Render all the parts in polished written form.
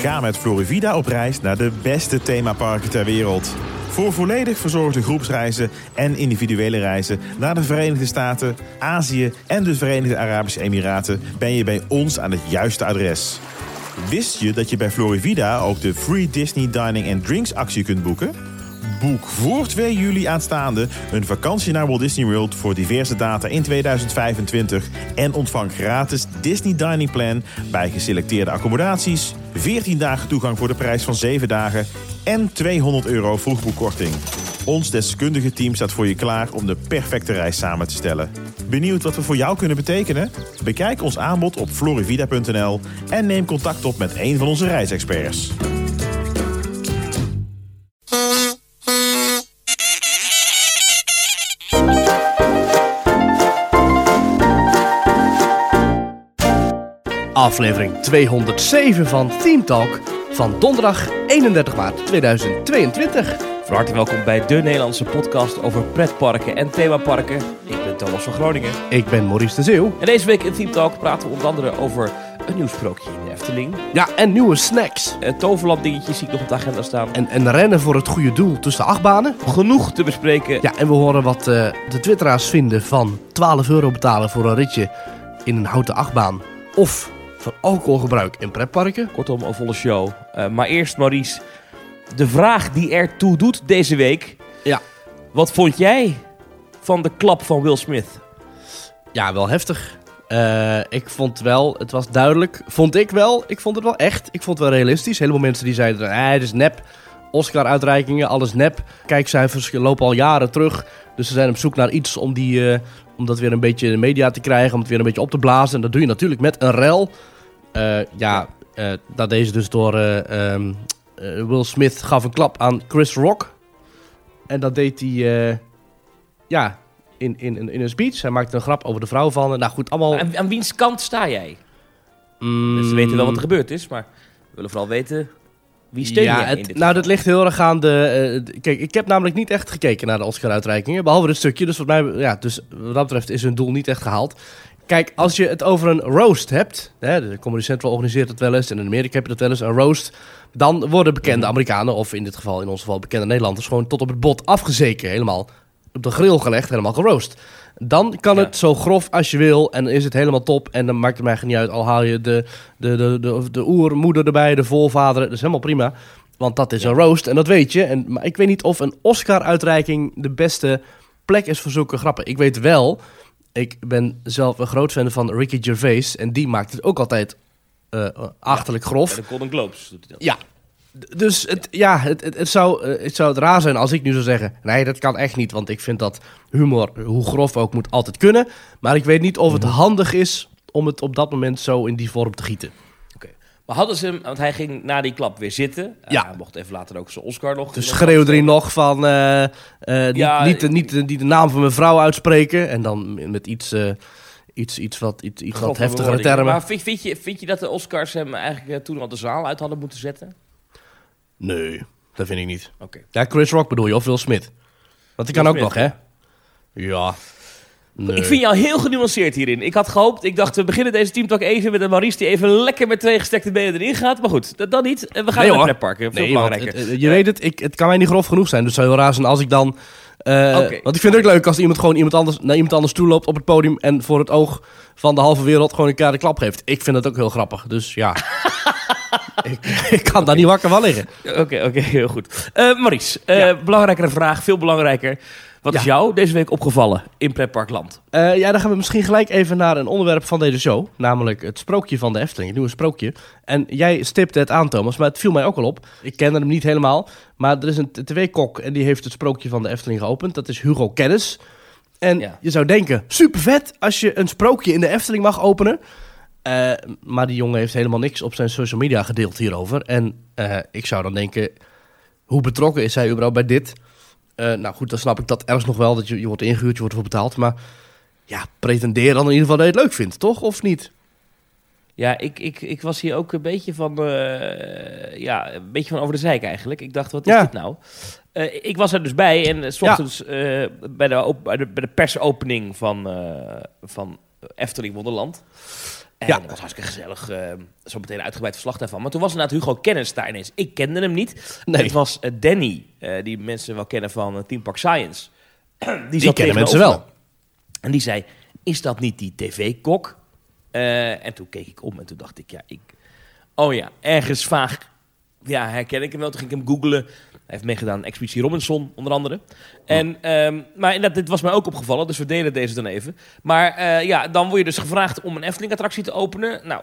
Ga met Florivida op reis naar de beste themaparken ter wereld. Voor volledig verzorgde groepsreizen en individuele reizen naar de Verenigde Staten, Azië en de Verenigde Arabische Emiraten ben je bij ons aan het juiste adres. Wist je dat je bij Florivida ook de Free Disney Dining and Drinks actie kunt boeken? Boek voor 2 juli aanstaande een vakantie naar Walt Disney World voor diverse data in 2025 en ontvang gratis Disney Dining Plan bij geselecteerde accommodaties, 14 dagen toegang voor de prijs van 7 dagen en €200 vroegboekkorting. Ons deskundige team staat voor je klaar om de perfecte reis samen te stellen. Benieuwd wat we voor jou kunnen betekenen? Bekijk ons aanbod op florivida.nl en neem contact op met een van onze reisexperts. Aflevering 207 van Theme Talk van donderdag 31 maart 2022. Van harte welkom bij de Nederlandse podcast over pretparken en themaparken. Ik ben Thomas van Groningen. Ik ben Maurice de Zeeuw. En deze week in Theme Talk praten we onder andere over een nieuw sprookje in de Efteling. Ja, en nieuwe snacks. Toverland dingetjes zie ik nog op de agenda staan. En rennen voor het goede doel tussen de achtbanen. Genoeg te bespreken. Ja, en we horen wat de twitteraars vinden van €12 betalen voor een ritje in een houten achtbaan. Of van alcoholgebruik in pretparken. Kortom, een volle show. Maar eerst, Maurice, de vraag die ertoe doet deze week. Ja. Wat vond jij van de klap van Will Smith? Ja, wel heftig. Ik vond wel, het was duidelijk, ik vond het wel echt. Ik vond het wel realistisch. Heel veel mensen die zeiden, het is nep. Oscar-uitreikingen, alles nep. Kijkcijfers lopen al jaren terug. Dus ze zijn op zoek naar iets om dat weer een beetje in de media te krijgen. Om het weer een beetje op te blazen. En dat doe je natuurlijk met een rel. Dat deze dus door Will Smith gaf een klap aan Chris Rock. En dat deed hij in een speech. Hij maakte een grap over de vrouw van. Nou goed, allemaal... Aan wiens kant sta jij? Dus we weten wel wat er gebeurd is, maar we willen vooral weten... Wie steun jij in dit geval? Dat ligt heel erg aan de... kijk, ik heb namelijk niet echt gekeken naar de Oscar-uitreikingen. Behalve dit stukje. Dus wat dat betreft is hun doel niet echt gehaald. Kijk, als je het over een roast hebt... de Comedy Central organiseert het wel eens... en in Amerika heb je dat wel eens, een roast... dan worden bekende Amerikanen... of in ons geval bekende Nederlanders... gewoon tot op het bot afgezeken. Helemaal op de grill gelegd, helemaal geroost. Dan kan het zo grof als je wil... en is het helemaal top... en dan maakt het mij niet uit... al haal je de oermoeder erbij... de voorvader, dat is helemaal prima... want dat is een roast en dat weet je. Maar ik weet niet of een Oscar-uitreiking... de beste plek is voor zulke grappen. Ik weet wel... ik ben zelf een groot fan van Ricky Gervais... en die maakt het ook altijd achterlijk grof. Bij de Golden Globes doet hij dat. Ja. Dus het zou het raar zijn als ik nu zou zeggen... nee, dat kan echt niet, want ik vind dat humor, hoe grof ook, moet altijd kunnen. Maar ik weet niet of het handig is om het op dat moment zo in die vorm te gieten. Oké. Maar hadden ze hem, want hij ging na die klap weer zitten. Ja. Hij mocht even later ook zijn Oscar nog... Dus schreeuwde hij nog van niet de naam van mijn vrouw uitspreken. En dan met iets wat heftigere termen. Maar vind je dat de Oscars hem eigenlijk toen al de zaal uit hadden moeten zetten? Nee, dat vind ik niet. Oké. Ja, Chris Rock bedoel je, of Will Smith? Want die kan ook nog, hè? Ja. Nee. Ik vind jou heel genuanceerd hierin. Ik had gehoopt, ik dacht, we beginnen deze teamtalk even met een Maurice die even lekker met 2 gestrekte benen erin gaat. Maar goed, dat dan niet. We gaan naar pretparken. Veel belangrijker. Je weet het kan mij niet grof genoeg zijn. Dus het zou heel raar zijn als ik dan... Want ik vind het ook leuk als iemand anders naar iemand anders toe loopt op het podium... en voor het oog van de halve wereld gewoon een de klap geeft. Ik vind dat ook heel grappig. Dus ja... ik kan daar niet wakker van liggen. Oké, heel goed. Maurice, belangrijkere vraag, veel belangrijker. Wat is jou deze week opgevallen in pretparkland? Dan gaan we misschien gelijk even naar een onderwerp van deze show. Namelijk het sprookje van de Efteling, het nieuwe sprookje. En jij stipte het aan, Thomas, maar het viel mij ook al op. Ik kende hem niet helemaal, maar er is een tv-kok en die heeft het sprookje van de Efteling geopend. Dat is Hugo Kennis. En je zou denken, super vet als je een sprookje in de Efteling mag openen... maar die jongen heeft helemaal niks op zijn social media gedeeld hierover. En ik zou dan denken, hoe betrokken is hij überhaupt bij dit? Nou goed, dan snap ik dat ergens nog wel, dat je wordt ingehuurd, je wordt ervoor betaald. Maar ja, pretendeer dan in ieder geval dat je het leuk vindt, toch? Of niet? Ja, ik was hier ook een beetje van over de zeik eigenlijk. Ik dacht, wat is dit nou? Ik was er dus bij en 's ochtends bij de persopening van Efteling Wonderland. En dat was hartstikke gezellig. Zo meteen een uitgebreid verslag daarvan. Maar toen was inderdaad Hugo Kennis daar ineens. Ik kende hem niet. Nee. Het was Danny, die mensen wel kennen van Team Park Science. Die kennen mensen wel. En die zei, is dat niet die tv-kok? En toen keek ik om en toen dacht ik, ergens vaag. Ja, herken ik hem wel. Toen ging ik hem googlen. Hij heeft meegedaan aan Expeditie Robinson, onder andere. Maar inderdaad, dit was mij ook opgevallen, dus we delen deze dan even. Maar dan word je dus gevraagd om een Efteling-attractie te openen. Nou,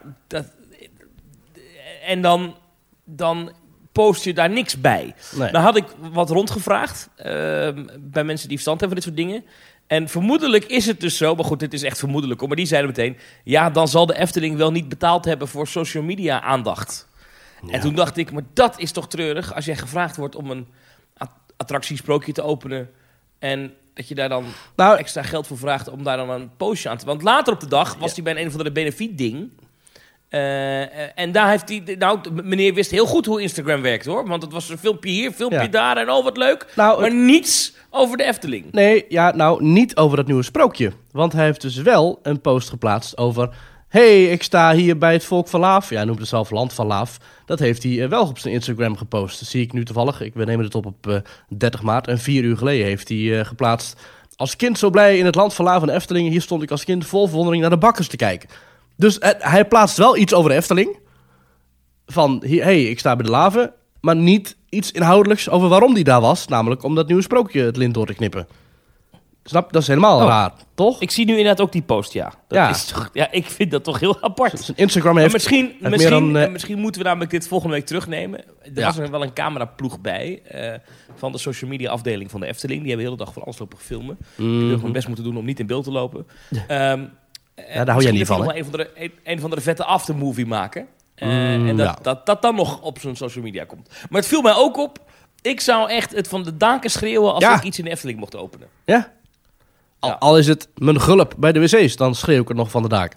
en dan post je daar niks bij. Nee. Dan had ik wat rondgevraagd bij mensen die verstand hebben van dit soort dingen. En vermoedelijk is het dus zo, maar goed, dit is echt vermoedelijk. Maar die zeiden meteen, dan zal de Efteling wel niet betaald hebben voor social media aandacht. Ja. En toen dacht ik, maar dat is toch treurig als jij gevraagd wordt om een attractiesprookje te openen en dat je daar dan extra geld voor vraagt om daar dan een postje aan te... Want later op de dag was hij bij een of andere benefietding. En daar heeft hij... meneer wist heel goed hoe Instagram werkt, hoor. Want het was een filmpje hier, filmpje daar en wat leuk. Maar niets over de Efteling. Nee, niet over dat nieuwe sprookje. Want hij heeft dus wel een post geplaatst over... Hey, ik sta hier bij het Volk van Laaf. Ja, hij noemt het zelf Land van Laaf. Dat heeft hij wel op zijn Instagram gepost. Dat zie ik nu toevallig. We nemen het op 30 maart. En 4 uur geleden heeft hij geplaatst... Als kind zo blij in het Land van Laaf en Efteling. Hier stond ik als kind vol verwondering naar de bakkers te kijken. Dus hij plaatst wel iets over de Efteling. Van, hey, ik sta bij de Laven. Maar niet iets inhoudelijks over waarom hij daar was. Namelijk om dat nieuwe sprookje het lint door te knippen. Snap, dat is helemaal raar, toch? Ik zie nu inderdaad ook die post, Is toch, ik vind dat toch heel apart. Zijn Instagram heeft... Misschien moeten we namelijk dit volgende week terugnemen. Er was er wel een cameraploeg bij van de social media afdeling van de Efteling. Die hebben de hele dag van alles lopen filmen. Die hebben gewoon best moeten doen om niet in beeld te lopen. Daar hou jij niet van, hè? Een van de vette aftermovie maken. En dat dan nog op zijn social media komt. Maar het viel mij ook op. Ik zou echt het van de daken schreeuwen als ik iets in de Efteling mocht openen. Ja. Al is het mijn gulp bij de wc's, dan schreeuw ik het nog van de daken.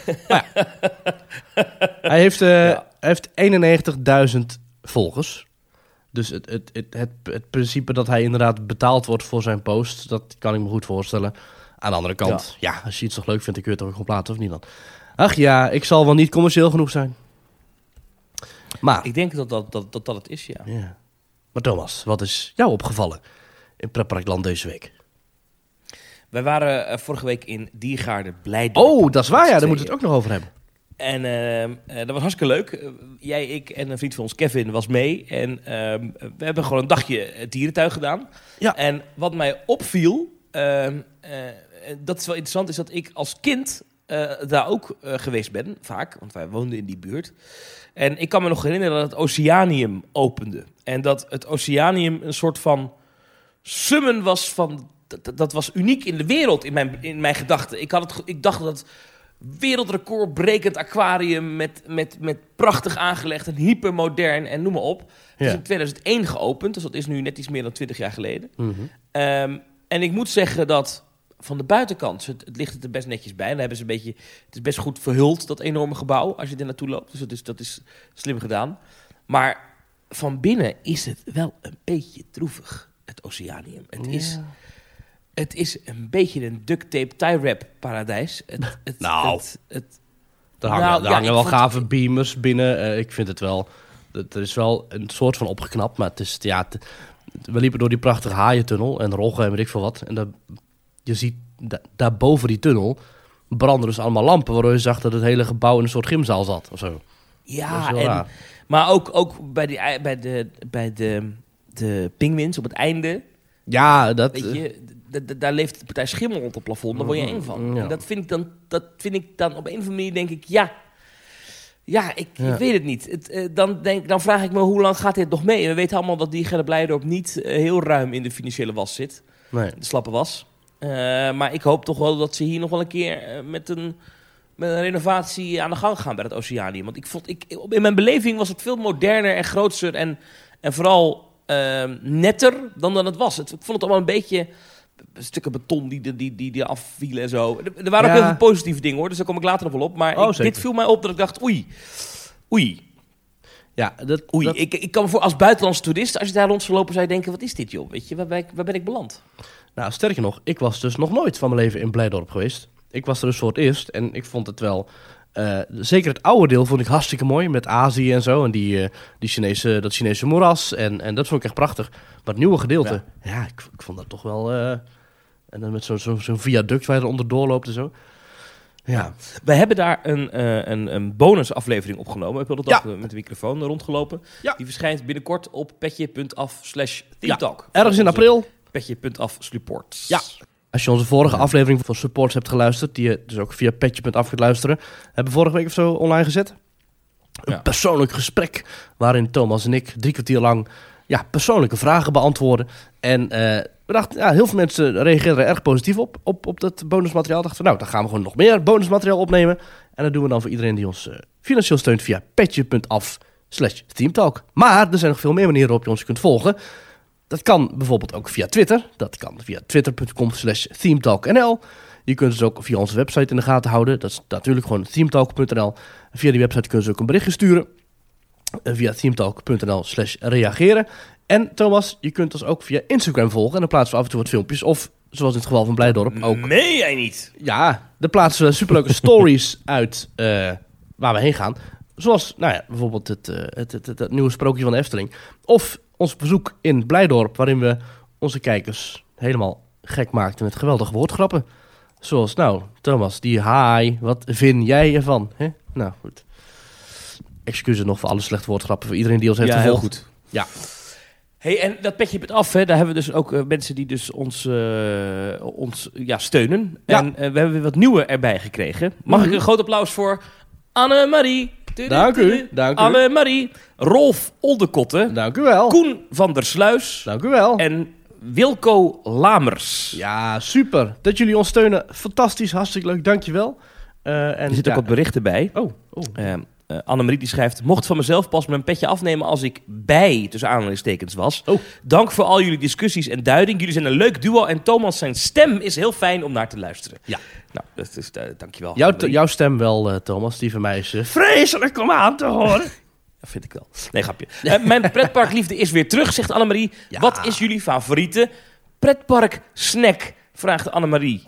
Hij heeft 91.000 volgers. Dus het principe dat hij inderdaad betaald wordt voor zijn post, dat kan ik me goed voorstellen. Aan de andere kant, als je iets toch leuk vindt, dan kun je het toch gewoon plaatsen, of niet dan? Ach ja, ik zal wel niet commercieel genoeg zijn. Maar ik denk dat het is, ja. Maar Thomas, wat is jou opgevallen in Pretparkland deze week? Wij waren vorige week in Diergaarde Blijdorp. Oh, dat is waar, daar moeten we het ook nog over hebben. En dat was hartstikke leuk. Jij, ik en een vriend van ons, Kevin, was mee. En we hebben gewoon een dagje dierentuin gedaan. Ja. En wat mij opviel, dat is wel interessant, is dat ik als kind daar ook geweest ben, vaak. Want wij woonden in die buurt. En ik kan me nog herinneren dat het Oceanium opende. En dat het Oceanium een soort van summen was van... Dat was uniek in de wereld, in mijn gedachten. Ik dacht dat het wereldrecordbrekend aquarium met prachtig aangelegd en hypermodern en noem maar op. Het is in 2001 geopend, dus dat is nu net iets meer dan 20 jaar geleden. Mm-hmm. En ik moet zeggen dat van de buitenkant, het ligt er best netjes bij. Dan hebben ze het is best goed verhuld, dat enorme gebouw, als je er naartoe loopt. Dus dat is slim gedaan. Maar van binnen is het wel een beetje droevig, het Oceanium. Het is een beetje een duct tape tie wrap paradijs. Er hangen wel gave beamers binnen. Ik vind het wel... Er is wel een soort van opgeknapt, maar het is... we liepen door die prachtige haaientunnel en roggen en weet ik veel wat. En je ziet daar boven die tunnel branden dus allemaal lampen, waardoor je zag dat het hele gebouw in een soort gymzaal zat of zo. Ja, maar ook bij de pinguïns op het einde... Ja, dat... Weet je, daar leeft de partij schimmel rond het plafond. Daar word je eng van. Ja. En dat vind ik dan op een of andere manier denk ik... Ik weet het niet. Dan vraag ik me, hoe lang gaat dit nog mee? We weten allemaal dat Diergaarde Blijdorp niet heel ruim in de financiële was zit. Nee. De slappe was. Maar ik hoop toch wel dat ze hier nog wel een keer met een renovatie aan de gang gaan bij het Oceanium. Want in mijn beleving was het veel moderner en grootser en vooral... netter dan het was. Ik vond het allemaal een beetje stukken beton die afvielen en zo. Er waren ook heel veel positieve dingen, hoor. Dus daar kom ik later nog wel op. Maar dit viel mij op dat ik dacht, oei. Ja, ik kan me voor als buitenlandse toerist, als je daar rond zou lopen, zou je denken, wat is dit, joh? Weet je, waar ben ik beland? Nou, sterker nog, ik was dus nog nooit van mijn leven in Blijdorp geweest. Ik was er dus voor het eerst en ik vond het wel Zeker het oude deel vond ik hartstikke mooi. Met Azië en zo. En dat Chinese moeras. En dat vond ik echt prachtig. Maar het nieuwe gedeelte. Ja, ik vond dat toch wel... en dan met zo'n viaduct waar je er onderdoor loopt en zo. Ja. We hebben daar een bonusaflevering opgenomen. Ik wilde dat met de microfoon rondgelopen. Ja. Die verschijnt binnenkort op petje.af/teamtalk. Ergens in april. Petje.af/supports. Ja. Als je onze vorige aflevering van Supports hebt geluisterd, die je dus ook via petje.af kunt luisteren, hebben we vorige week of zo online gezet. Een persoonlijk gesprek waarin Thomas en ik 3 kwartier lang persoonlijke vragen beantwoorden. En we dachten, heel veel mensen reageerden er erg positief op dat bonusmateriaal. Dachten we, dan gaan we gewoon nog meer bonusmateriaal opnemen. En dat doen we dan voor iedereen die ons financieel steunt via petje.af/teamtalk. Maar er zijn nog veel meer manieren waarop je ons kunt volgen. Dat kan bijvoorbeeld ook via Twitter. Dat kan via twitter.com/themetalknl. Je kunt dus ook via onze website in de gaten houden. Dat is natuurlijk gewoon themetalk.nl. Via die website kunnen ze ook een berichtje sturen. Via themetalk.nl/reageren. En Thomas, je kunt ons ook via Instagram volgen. En dan plaatsen we af en toe wat filmpjes. Of, zoals in het geval van Blijdorp, ook... Nee, jij niet? Ja, dan plaatsen we superleuke stories uit waar we heen gaan. Zoals, bijvoorbeeld het nieuwe sprookje van de Efteling. Of ons bezoek in Blijdorp, waarin we onze kijkers helemaal gek maakten met geweldige woordgrappen. Zoals, Thomas, die hi, wat vind jij ervan? Hè? Nou, goed. Excuses nog voor alle slechte woordgrappen, voor iedereen die ons heeft gevolgd. Heel goed. Ja. Hey, en dat petje.af, daar hebben we dus ook mensen die dus ons steunen. Ja. En we hebben weer wat nieuwe erbij gekregen. Mag ik een groot applaus voor Annemarie? Dank u. Annemarie, Rolf Oldekotte. Dank u wel. Koen van der Sluis. Dank u wel. En Wilco Lamers. Ja, super. Dat jullie ons steunen. Fantastisch, hartstikke leuk. Dank je wel. Er zitten ook wat berichten bij. Annemarie die schrijft: mocht van mezelf pas mijn petje afnemen als ik bij, tussen aanhalingstekens, was. Dank voor al jullie discussies en duiding. Jullie zijn een leuk duo en Thomas zijn stem is heel fijn om naar te luisteren. Ja. Nou, dat is, dankjewel. Jouw stem wel, Thomas. Die van mij is vreselijk om aan te horen. Dat vind ik wel. Nee, grapje. Mijn pretparkliefde is weer terug, zegt Annemarie. Ja. Wat is jullie favoriete pretpark snack? Vraagt Annemarie.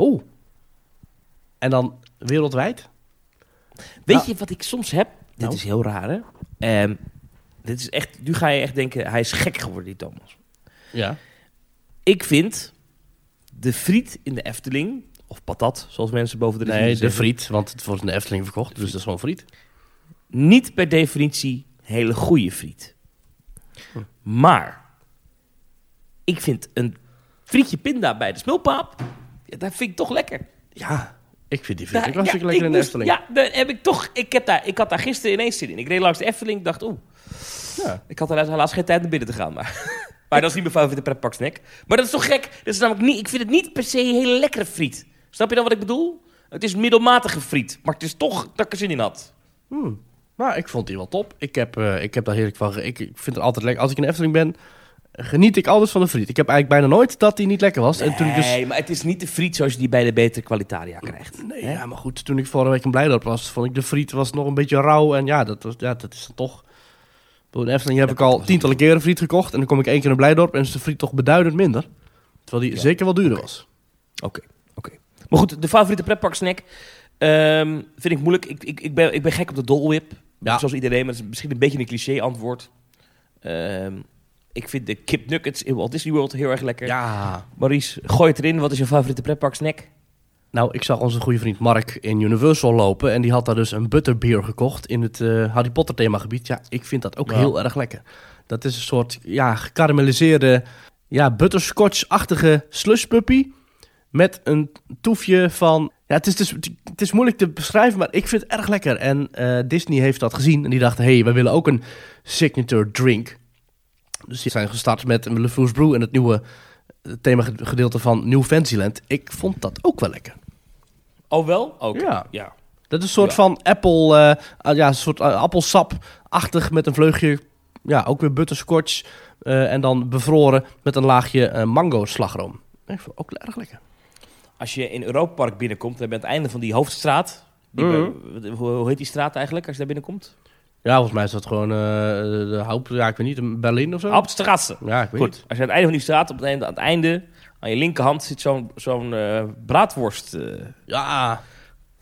En dan wereldwijd? Weet je wat ik soms heb? Dit is heel raar, hè? Dit is echt, nu ga je echt denken, hij is gek geworden, die Thomas. Ja. Ik vind de friet in de Efteling, of patat, zoals mensen boven de zeggen. Nee, de friet, want het wordt in de Efteling verkocht, dus dat is gewoon friet. Niet per definitie hele goede friet. Maar ik vind een frietje pinda bij de smulpaap, dat vind ik toch lekker. Ja, ik vind die friet ook hartstikke lekker in de Efteling. Ja, dat heb ik toch. Ik had daar gisteren ineens zin in. Ik reed langs de Efteling, dacht ik had helaas geen tijd naar binnen te gaan, maar dat is niet mijn favoriete pretparksnack. Maar dat is toch gek? Dat is namelijk niet, ik vind het niet per se een hele lekkere friet. Snap je dan wat ik bedoel? Het is middelmatige friet, maar het is toch dat ik er zin in had. Maar ik vond die wel top. Ik heb daar heerlijk van. Ik vind het altijd lekker. Als ik in de Efteling ben, geniet ik altijd van de friet. Ik heb eigenlijk bijna nooit dat die niet lekker was. Nee, en toen maar het is niet de friet zoals je die bij de betere Qualitaria krijgt. Nee, ja, maar goed. Toen ik vorige week in Blijdorp was, vond ik de friet was nog een beetje rauw. En dat is dan toch... In de Efteling heb ik al tientallen keren friet gekocht. En dan kom ik 1 keer in Blijdorp en is de friet toch beduidend minder. Terwijl die zeker wel duurder was. Oké. Maar goed, de favoriete pretparksnack vind ik moeilijk. Ik ben gek op de Dole Whip. Ja. Zoals iedereen, maar dat is misschien een beetje een cliché antwoord. Ik vind de kip nuggets in Walt Disney World heel erg lekker. Ja. Maurice, gooi het erin. Wat is je favoriete pretparksnack? Nou, ik zag onze goede vriend Mark in Universal lopen. En die had daar dus een butterbeer gekocht in het Harry Potter themagebied. Ja, ik vind dat ook heel erg lekker. Dat is een soort gekarameliseerde, butterscotch-achtige slushpuppy. Met een toefje van... Ja, het is moeilijk te beschrijven, maar ik vind het erg lekker. En Disney heeft dat gezien en die dachten... we willen ook een signature drink. Dus die zijn gestart met een LeFou's Brew en het nieuwe themagedeelte van New Fantasyland. Ik vond dat ook wel lekker. Oh wel? Ook. Ja. Dat is een soort van apple... een soort appelsap-achtig met een vleugje... Ja, ook weer butterscotch. En dan bevroren met een laagje mango slagroom. Ik vond het ook erg lekker. Als je in Europa Park binnenkomt, dan ben je aan het einde van die hoofdstraat. Hoe heet die straat eigenlijk, als je daar binnenkomt? Ja, volgens mij is dat gewoon de Haupt... Ja, ik weet niet, Berlin of zo? Hauptstraße. Ja, ik weet niet. Als je aan het einde van die straat, aan het einde, aan je linkerhand zit zo'n braadworst.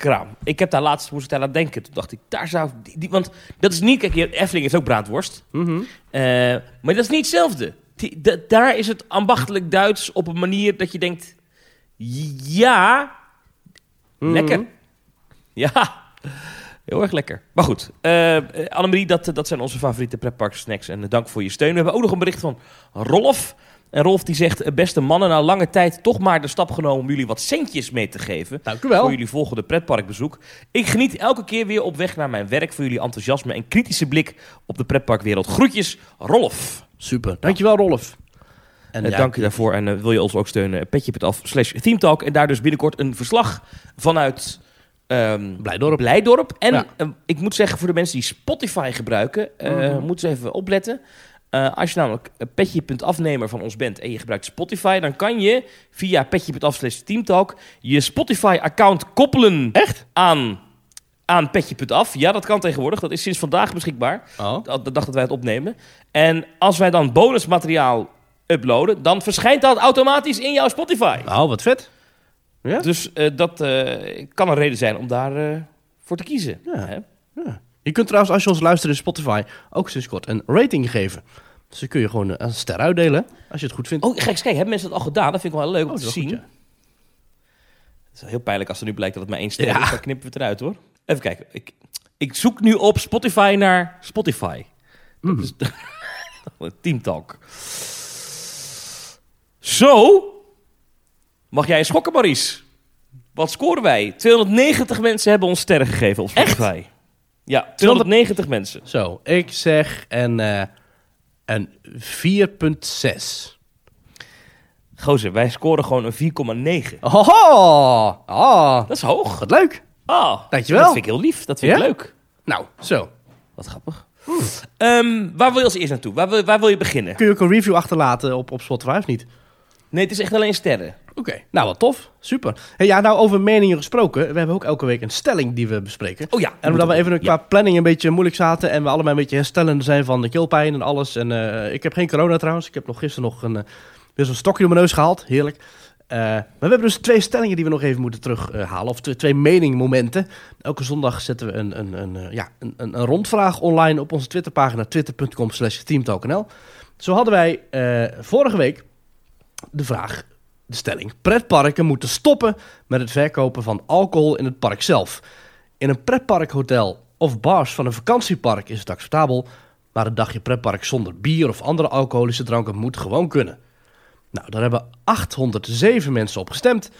kraam. Ik heb daar laatst, moest ik daar aan denken. Toen dacht ik, daar zou want dat is niet, kijk, Efteling heeft ook braadworst. Mhm. Maar dat is niet hetzelfde. Daar is het ambachtelijk Duits op een manier dat je denkt, ja, lekker. Ja, heel erg lekker. Maar goed, Annemarie, dat zijn onze favoriete pretpark snacks. En dank voor je steun. We hebben ook nog een bericht van Rolf. En Rolf die zegt, beste mannen, na lange tijd toch maar de stap genomen om jullie wat centjes mee te geven. Dank u wel. Voor jullie volgende pretparkbezoek. Ik geniet elke keer weer op weg naar mijn werk voor jullie enthousiasme en kritische blik op de pretparkwereld. Groetjes, Rolf. Super, dankjewel Rolf. En dank je daarvoor. En wil je ons ook steunen, petje.af/themetalk. En daar dus binnenkort een verslag vanuit Blijdorp. En ik moet zeggen, voor de mensen die Spotify gebruiken, moeten ze even opletten. Als je namelijk petje.afnemer van ons bent en je gebruikt Spotify, dan kan je via petje.af/teamtalk je Spotify-account koppelen. Echt? Aan petje.af. Ja, dat kan tegenwoordig. Dat is sinds vandaag beschikbaar. Oh. De dag dat wij het opnemen. En als wij dan bonusmateriaal uploaden, dan verschijnt dat automatisch in jouw Spotify. Oh, wat vet. Ja? Dus dat kan een reden zijn om daar voor te kiezen. Ja. Hè? Ja. Je kunt trouwens, als je ons luistert in Spotify, ook sinds kort een rating geven. Dus dan kun je gewoon een ster uitdelen, als je het goed vindt. Oh, kijk, hebben mensen dat al gedaan? Dat vind ik wel leuk om te zien. Goed, ja. Het is heel pijnlijk als er nu blijkt dat het maar 1 ster is. Dan knippen we het eruit, hoor. Even kijken. Ik zoek nu op Spotify naar Spotify. Dus, Teamtalk. Zo. Mag jij schokken, Maurice? Wat scoren wij? 290 mensen hebben ons sterren gegeven op Spotify. Echt? Ja, 290 mensen. Zo, ik zeg een 4,6. Gozer, wij scoren gewoon een 4,9. Oh, dat is hoog. Wat leuk. Oh, dankjewel. Dat vind ik heel lief. Dat vind ik leuk. Nou, zo. Wat grappig. Waar wil je als eerst naartoe? Waar wil je beginnen? Kun je ook een review achterlaten op Spotify of niet? Nee, het is echt alleen sterren. Oké, nou wat tof. Super. Hey, ja, nou over meningen gesproken. We hebben ook elke week een stelling die we bespreken. Oh ja. En omdat we even qua planning een beetje moeilijk zaten en we allebei een beetje herstellende zijn van de keelpijn en alles. En ik heb geen corona trouwens. Ik heb gisteren weer zo'n stokje door mijn neus gehaald. Heerlijk. Maar we hebben dus 2 stellingen die we nog even moeten terughalen. Of 2 meningmomenten. Elke zondag zetten we een rondvraag online op onze Twitterpagina. twitter.com/teamtalknl. Zo hadden wij vorige week de stelling. Pretparken moeten stoppen met het verkopen van alcohol in het park zelf. In een pretparkhotel of bars van een vakantiepark is het acceptabel, maar een dagje pretpark zonder bier of andere alcoholische dranken moet gewoon kunnen. Nou, daar hebben 807 mensen op gestemd.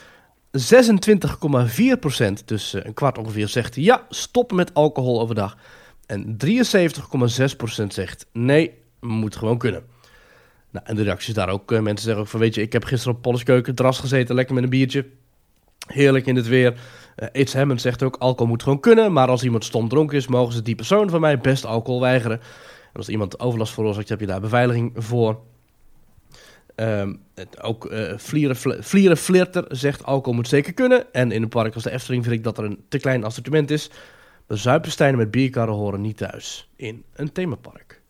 26,4%, dus een kwart ongeveer, zegt ja, stop met alcohol overdag. En 73,6% zegt nee, moet gewoon kunnen. Nou, en de reacties daar ook. Mensen zeggen ook van, weet je, ik heb gisteren op Polleskeuken terras gezeten, lekker met een biertje. Heerlijk in het weer. It's Hammond zegt ook, alcohol moet gewoon kunnen, maar als iemand stom dronken is, mogen ze die persoon van mij best alcohol weigeren. En als iemand overlast veroorzaakt, heb je daar beveiliging voor. Vlieren Flirter zegt, alcohol moet zeker kunnen. En in een park als de Efteling vind ik dat er een te klein assortiment is. De zuipensteinen met bierkarren horen niet thuis in een themapark.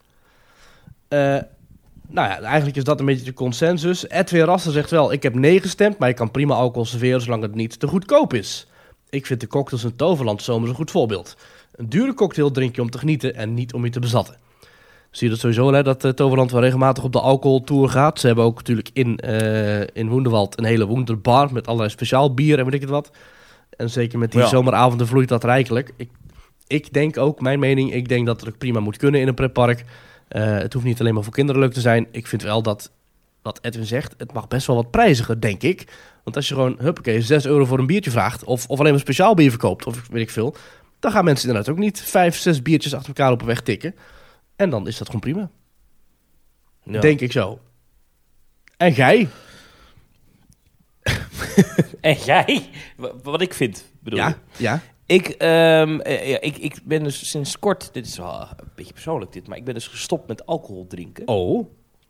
Nou ja, eigenlijk is dat een beetje de consensus. Edwin Rasser zegt wel, ik heb nee gestemd, maar je kan prima alcohol serveren zolang het niet te goedkoop is. Ik vind de cocktails in Toverland zomers een goed voorbeeld. Een dure cocktail drink je om te genieten en niet om je te bezatten. Zie je dat sowieso, hè, dat Toverland wel regelmatig op de alcoholtour gaat. Ze hebben ook natuurlijk in Woenderwald een hele Woenderbar met allerlei speciaal bier en weet ik het wat. En zeker met die zomeravonden vloeit dat rijkelijk. Ik denk ook, mijn mening, ik denk dat het ook prima moet kunnen in een pretpark. Het hoeft niet alleen maar voor kinderen leuk te zijn. Ik vind wel dat, wat Edwin zegt, het mag best wel wat prijziger, denk ik. Want als je gewoon, huppakee, 6 euro voor een biertje vraagt, of alleen maar speciaal bier verkoopt, of weet ik veel, dan gaan mensen inderdaad ook niet 5, 6 biertjes achter elkaar op een weg tikken. En dan is dat gewoon prima. Ja. Denk ik zo. En jij? En jij? Wat ik vind, bedoel je? Ja. Ik ben dus sinds kort, dit is wel een beetje persoonlijk dit, maar ik ben dus gestopt met alcohol drinken. Oh.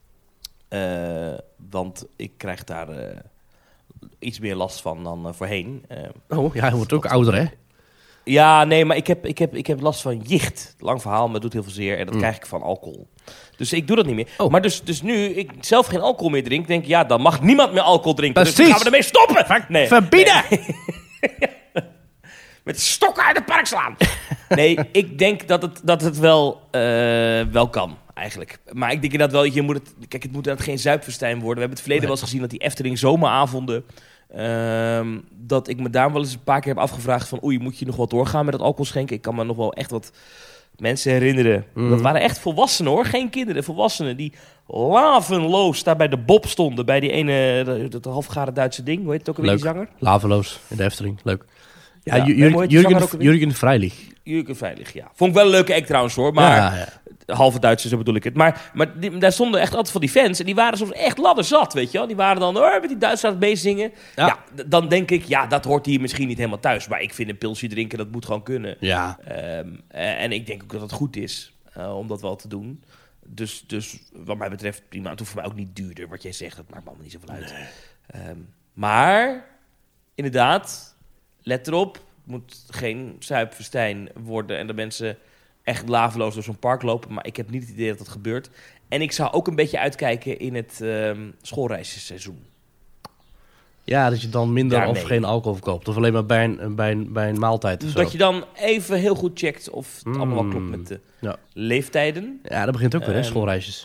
Want ik krijg daar iets meer last van dan voorheen. Hij wordt ook ouder, hè? Ja, nee, maar ik heb last van jicht. Lang verhaal, maar het doet heel veel zeer. En dat krijg ik van alcohol. Dus ik doe dat niet meer. Oh. Maar dus nu ik zelf geen alcohol meer drink, denk ik, ja, dan mag niemand meer alcohol drinken. Precies. Dus dan gaan we ermee stoppen. Verbieden! Nee. met stokken uit het park slaan. Nee, ik denk dat het wel kan, eigenlijk. Maar ik denk inderdaad wel, het moet inderdaad geen zuipfestijn worden. We hebben het verleden wel eens gezien dat die Efteling zomeravonden... dat ik me daar wel eens een paar keer heb afgevraagd van... moet je nog wel doorgaan met het alcohol schenken? Ik kan me nog wel echt wat mensen herinneren. Dat waren echt volwassenen hoor, geen kinderen. Volwassenen die lavenloos daar bij de Bob stonden. Bij die ene, dat halfgare Duitse ding. Hoe heet het ook alweer, die zanger? Laveloos in de Efteling, leuk. Ja, Ja, Jurgen Freilich. Jurgen Freilich, ja. Vond ik wel een leuke act trouwens hoor, maar halve Duitsers, zo bedoel ik het. Maar daar stonden echt altijd van die fans en die waren soms echt ladderzat, weet je wel. Die waren dan met die Duitsers aan het meezingen. Ja, dan denk ik, dat hoort hier misschien niet helemaal thuis. Maar ik vind een pilsje drinken, dat moet gewoon kunnen. Ja. En ik denk ook dat het goed is om dat wel te doen. Dus wat mij betreft prima. Het hoeft voor mij ook niet duurder, wat jij zegt. Dat maakt me allemaal niet zoveel uit. Nee. Maar, inderdaad, let erop. Het moet geen zuipfestijn worden en de mensen echt laveloos door zo'n park lopen. Maar ik heb niet het idee dat dat gebeurt. En ik zou ook een beetje uitkijken in het schoolreisseizoen. Ja, dat je dan minder of geen alcohol verkoopt. Of alleen maar bij een maaltijd of zo. Dat je dan even heel goed checkt of het allemaal klopt met de leeftijden. Ja, dat begint ook weer, hè, schoolreisjes.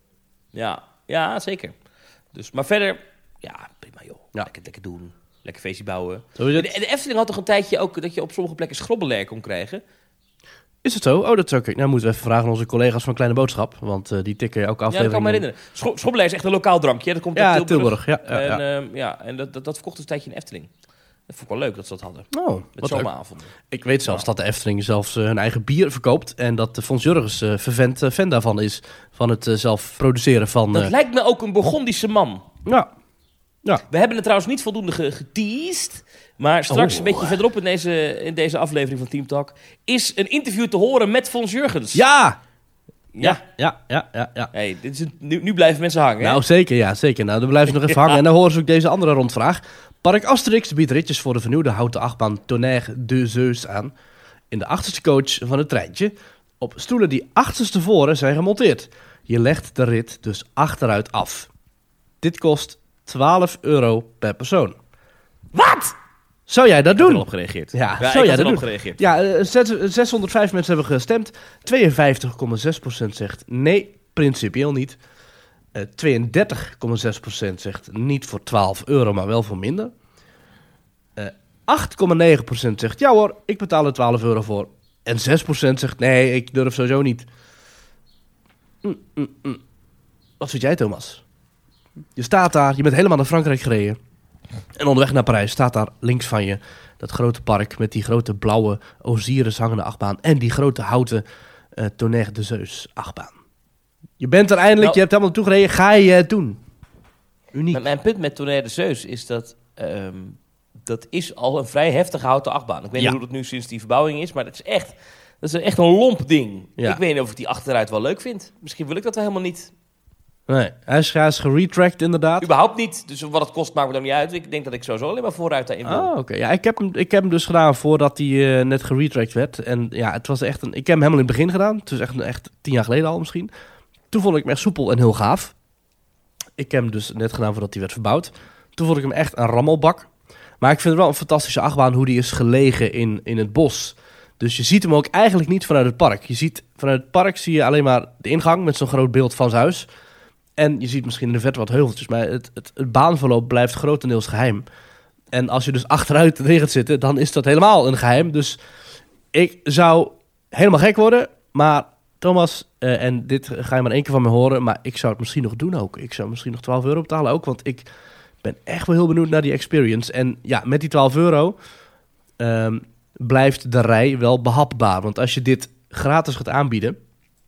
Ja, zeker. Dus, maar verder, prima joh. Ja. Lekker doen. Lekker feestje bouwen. De Efteling had toch een tijdje ook dat je op sommige plekken schrobbelair kon krijgen? Is het zo? Oh, dat zou ik... Nou, moeten we even vragen aan onze collega's van Kleine Boodschap. Want die tikken elke aflevering... Ja, dat kan me herinneren. Schrobbelair is echt een lokaal drankje. Dat komt uit Tilburg. En dat verkocht dus een tijdje in Efteling. Dat vond ik wel leuk dat ze dat hadden. Oh, met zomeravonden. Ik weet zelfs dat de Efteling zelfs hun eigen bier verkoopt. En dat de Fons Jurgens vervent fan daarvan is. Van het zelf produceren van... Dat lijkt me ook een Burgondische man. Ja. We hebben het trouwens niet voldoende geteased. Maar straks, een beetje verderop in deze aflevering van Team Talk... is een interview te horen met Fons Jurgens. Ja! Hey, dit is nu blijven mensen hangen. Nou, hè? Zeker. Nou, dan blijven ze nog even hangen. En dan horen ze ook deze andere rondvraag. Park Asterix biedt ritjes voor de vernieuwde houten achtbaan Tonnerre de Zeus aan. In de achterste coach van het treintje. Op stoelen die achterstevoren zijn gemonteerd. Je legt de rit dus achteruit af. Dit kost €12 per persoon. Wat? Zou jij dat doen? Ik heb erop gereageerd. Ja, zou jij dat doen? Gereageerd. Ja, 605 mensen hebben gestemd. 52,6% zegt nee, principieel niet. 32,6% zegt niet voor €12, maar wel voor minder. 8,9% zegt ja hoor, ik betaal er €12 voor. En 6% zegt nee, ik durf sowieso niet. Wat vind jij, Thomas? Je staat daar, je bent helemaal naar Frankrijk gereden. En onderweg naar Parijs staat daar links van je dat grote park met die grote blauwe Osiris hangende achtbaan en die grote houten Tonnerre de Zeus achtbaan. Je bent er eindelijk, je hebt helemaal naartoe gereden, ga je het doen? Uniek. Mijn punt met Tonnerre de Zeus is dat dat is al een vrij heftige houten achtbaan. Ik weet niet hoe dat nu sinds die verbouwing is, maar dat is echt een lomp ding. Ja. Ik weet niet of ik die achteruit wel leuk vind. Misschien wil ik dat wel helemaal niet. Nee, hij is geretracked inderdaad. Überhaupt niet. Dus wat het kost maakt me dan niet uit. Ik denk dat ik sowieso alleen maar vooruit daarin wil. Oh, oké. Ja, ik heb hem dus gedaan voordat hij net geretracked werd. En ja, het was echt ik heb hem helemaal in het begin gedaan. Het was echt 10 jaar geleden al misschien. Toen vond ik hem echt soepel en heel gaaf. Ik heb hem dus net gedaan voordat hij werd verbouwd. Toen vond ik hem echt een rammelbak. Maar ik vind het wel een fantastische achtbaan hoe die is gelegen in het bos. Dus je ziet hem ook eigenlijk niet vanuit het park. Vanuit het park zie je alleen maar de ingang met zo'n groot beeld van zijn huis. En je ziet misschien in de verte wat heuveltjes, maar het baanverloop blijft grotendeels geheim. En als je dus achteruit erin gaat zitten, dan is dat helemaal een geheim. Dus ik zou helemaal gek worden, maar Thomas, en dit ga je maar 1 keer van me horen, maar ik zou het misschien nog doen ook. Ik zou misschien nog €12 betalen ook, want ik ben echt wel heel benieuwd naar die experience. En ja, met die €12 blijft de rij wel behapbaar. Want als je dit gratis gaat aanbieden,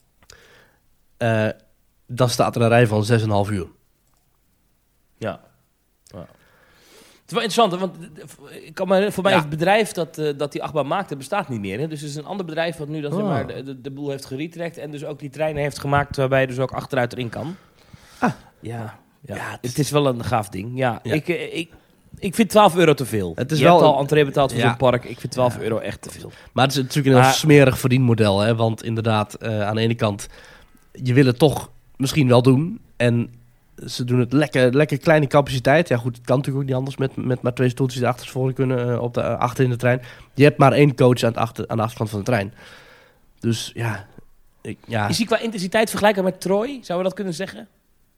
dan staat er een rij van 6,5 uur. Ja. Het is wel interessant, hè, want voor mij het bedrijf dat die achtbaan maakte, bestaat niet meer. Hè? Dus het is een ander bedrijf wat nu zeg maar, de boel heeft geretrackt en dus ook die treinen heeft gemaakt waarbij je dus ook achteruit erin kan. Ja, het is wel een gaaf ding. Ja. Ik vind €12 te veel. Je hebt al entree betaald voor zo'n park. Ik vind €12 echt te veel. Maar het is natuurlijk een heel smerig verdienmodel. Hè? Want inderdaad, aan de ene kant, je wil het toch misschien wel doen. En Ze doen het lekker kleine capaciteit. Ja goed, het kan natuurlijk ook niet anders met maar 2 stoeltjes die achterstevoren kunnen achter in de trein. Je hebt maar 1 coach aan de achterkant van de trein. Dus ja... Is die qua intensiteit vergelijkbaar met Troy? Zouden we dat kunnen zeggen?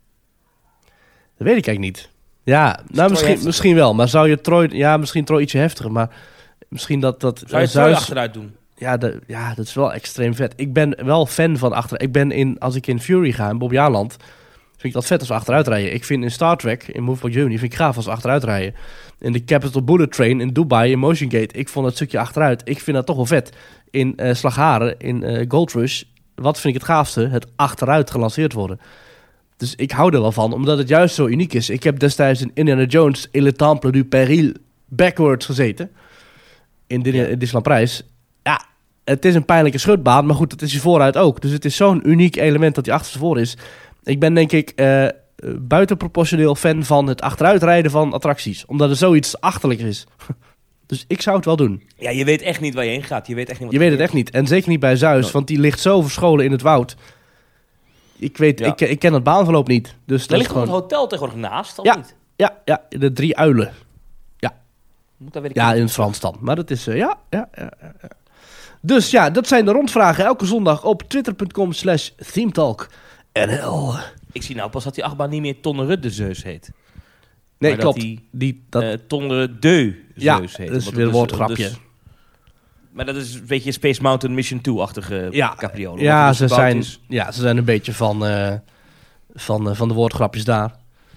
Dat weet ik eigenlijk niet. Ja, nou misschien wel. Maar zou je Troy... Ja, misschien Troy ietsje heftiger. Maar misschien dat... Zou je Troy achteruit doen? Ja, dat is wel extreem vet. Ik ben wel fan van achteruit. Als ik in Fury ga, in Bobbejaanland, vind ik dat vet als we achteruit rijden. Ik vind in Star Trek, in Move for Journey, vind ik gaaf als we achteruit rijden. In de Capital Bullet Train in Dubai, in Motion Gate, ik vond het stukje achteruit. Ik vind dat toch wel vet. In Slagharen, in Gold Rush, wat vind ik het gaafste? Het achteruit gelanceerd worden. Dus ik hou er wel van, omdat het juist zo uniek is. Ik heb destijds in Indiana Jones, in Le Temple du Péril, backwards gezeten. In Disneyland Parijs. Ja, het is een pijnlijke schutbaan, maar goed, dat is je vooruit ook. Dus het is zo'n uniek element dat die achterstevoren is. Ik ben denk ik buitenproportioneel fan van het achteruitrijden van attracties. Omdat er zoiets achterlijks is. Dus ik zou het wel doen. Ja, je weet echt niet waar je heen gaat. Je weet het echt niet. En zeker niet bij Zeus, want die ligt zo verscholen in het woud. Ik ken het baanverloop niet. Dus er ligt gewoon een hotel tegenwoordig naast, of niet? Ja, de 3 uilen. Ja, in het Frans dan. Maar dat is, ja. Dus ja, dat zijn de rondvragen elke zondag op twitter.com/themetalknl. Ik zie nou pas dat die achtbaan niet meer Tonnerud de Zeus heet. Nee, maar klopt. Tonnerud de Zeus heet. Dat is weer een woordgrapje. Maar dat is een beetje Space Mountain Mission 2-achtige capriolen. Ja, ze zijn een beetje van de woordgrapjes daar.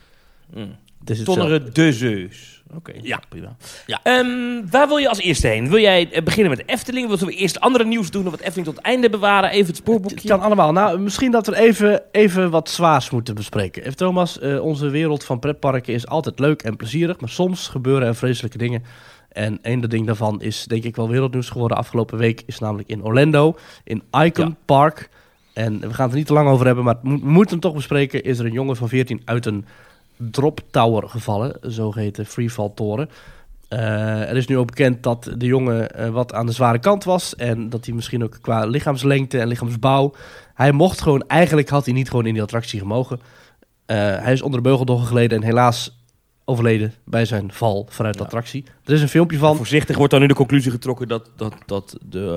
Tonnerud de Zeus. Oké, prima. Ja. Waar wil je als eerste heen? Wil jij beginnen met de Efteling? Willen we eerst andere nieuws doen of het Efteling tot het einde bewaren? Even het spoorboekje. Het kan allemaal. Nou, misschien dat we even wat zwaars moeten bespreken. Even Thomas, onze wereld van pretparken is altijd leuk en plezierig, maar soms gebeuren er vreselijke dingen. En een ding daarvan is denk ik wel wereldnieuws geworden afgelopen week. Is namelijk in Orlando, in Icon Park. En we gaan het er niet te lang over hebben, maar we moeten hem toch bespreken. Is er een jongen van 14 uit een drop tower gevallen, zogeheten freefall toren. Er is nu ook bekend dat de jongen wat aan de zware kant was en dat hij misschien ook qua lichaamslengte en lichaamsbouw, eigenlijk had hij niet gewoon in die attractie gemogen. Hij is onder de beugel doorgegleden en helaas overleden bij zijn val vanuit de attractie. Er is een filmpje van. Voorzichtig wordt dan nu de conclusie getrokken dat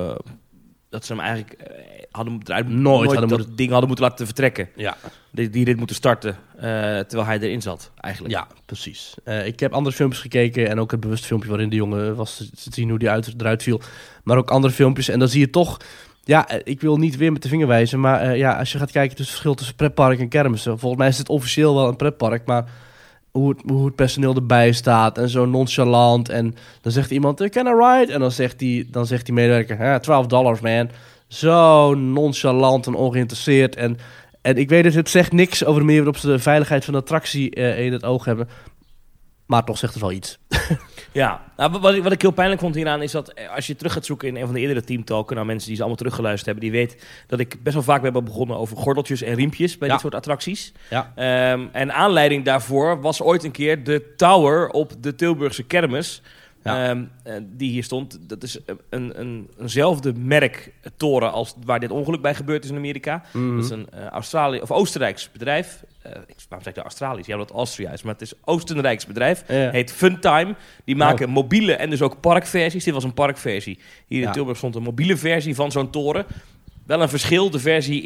ze hem eigenlijk nooit dat ding hadden moeten laten vertrekken. Ja. Die dit moeten starten, terwijl hij erin zat, eigenlijk. Ja, precies. Ik heb andere filmpjes gekeken en ook het bewust filmpje waarin de jongen was te zien hoe die eruit viel. Maar ook andere filmpjes en dan zie je toch... Ja, ik wil niet weer met de vinger wijzen, maar als je gaat kijken tussen het verschil tussen pretpark en kermissen. Volgens mij is het officieel wel een pretpark, maar hoe het personeel erbij staat en zo nonchalant. En dan zegt iemand, can I ride? En dan zegt die medewerker, $12 man. Zo nonchalant en ongeïnteresseerd. En ik weet het zegt niks over de manier waarop ze de veiligheid van de attractie in het oog hebben. Maar toch zegt het wel iets. Ja, nou, wat ik heel pijnlijk vond hieraan is dat als je terug gaat zoeken in een van de eerdere teamtalken, nou mensen die ze allemaal teruggeluisterd hebben, die weten dat ik best wel vaak ben begonnen over gordeltjes en riempjes bij dit soort attracties. Ja. En aanleiding daarvoor was ooit een keer de tower op de Tilburgse kermis. Ja. Die hier stond. Dat is eenzelfde merk toren als waar dit ongeluk bij gebeurd is in Amerika. Mm-hmm. Dat is een Oostenrijks bedrijf. Waarom zeg ik nou Australisch? Ja, dat Austria is, maar het is Oostenrijks bedrijf. Ja. Heet Funtime. Die maken mobiele en dus ook parkversies. Dit was een parkversie. Hier in Tilburg stond een mobiele versie van zo'n toren. Wel een verschil. De versie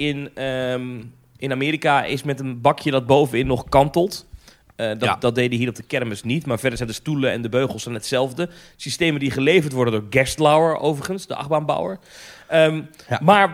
in Amerika is met een bakje dat bovenin nog kantelt. Dat deden hier op de kermis niet. Maar verder zijn de stoelen en de beugels zijn hetzelfde. Systemen die geleverd worden door Gerstlauer overigens, de achtbaanbouwer. Maar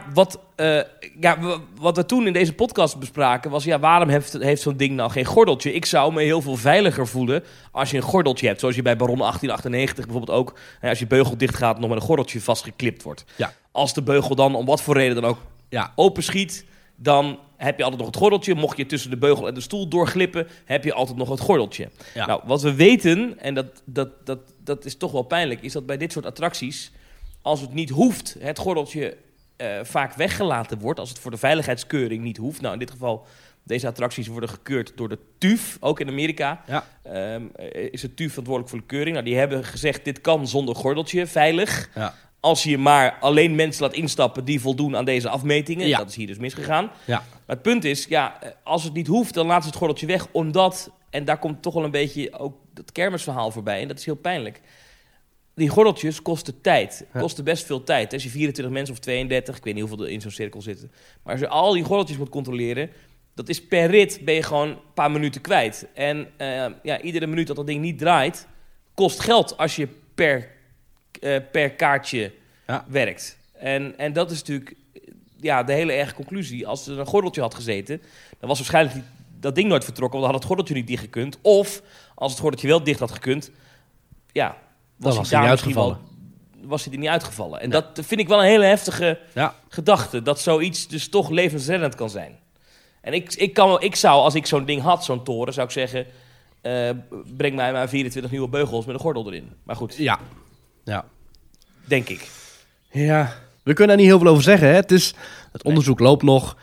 wat we toen in deze podcast bespraken was... waarom heeft zo'n ding nou geen gordeltje? Ik zou me heel veel veiliger voelen als je een gordeltje hebt. Zoals je bij Baron 1898 bijvoorbeeld ook... als je beugel dicht gaat, nog met een gordeltje vastgeklipt wordt. Ja. Als de beugel dan om wat voor reden dan ook openschiet... dan heb je altijd nog het gordeltje. Mocht je tussen de beugel en de stoel doorglippen... heb je altijd nog het gordeltje. Ja. Nou, wat we weten, en dat is toch wel pijnlijk... is dat bij dit soort attracties... als het niet hoeft, het gordeltje vaak weggelaten wordt... als het voor de veiligheidskeuring niet hoeft. Nou, in dit geval, deze attracties worden gekeurd door de TÜV. Ook in Amerika is de TÜV verantwoordelijk voor de keuring. Nou, die hebben gezegd, dit kan zonder gordeltje, veilig... Ja. als je maar alleen mensen laat instappen die voldoen aan deze afmetingen. Ja. Dat is hier dus misgegaan. Ja. Maar het punt is, als het niet hoeft, dan laten ze het gordeltje weg. Omdat, en daar komt toch wel een beetje ook dat kermisverhaal voorbij. En dat is heel pijnlijk. Die gordeltjes kosten tijd. Kosten best veel tijd. Als je 24 mensen of 32, ik weet niet hoeveel er in zo'n cirkel zitten. Maar als je al die gordeltjes moet controleren, dat is per rit ben je gewoon een paar minuten kwijt. En iedere minuut dat ding niet draait, kost geld als je per kaartje werkt. En dat is natuurlijk de hele erge conclusie. Als er een gordeltje had gezeten, dan was waarschijnlijk dat ding nooit vertrokken, want dan had het gordeltje niet dicht gekund. Of als het gordeltje wel dicht had gekund, was hij er niet uitgevallen. En dat vind ik wel een hele heftige gedachte. Dat zoiets dus toch levensreddend kan zijn. En ik zou, als ik zo'n ding had, zo'n toren, zou ik zeggen, breng mij maar 24 nieuwe beugels met een gordel erin. Maar goed. Ja. Denk ik. Ja. We kunnen er niet heel veel over zeggen. Hè? Het onderzoek loopt nog.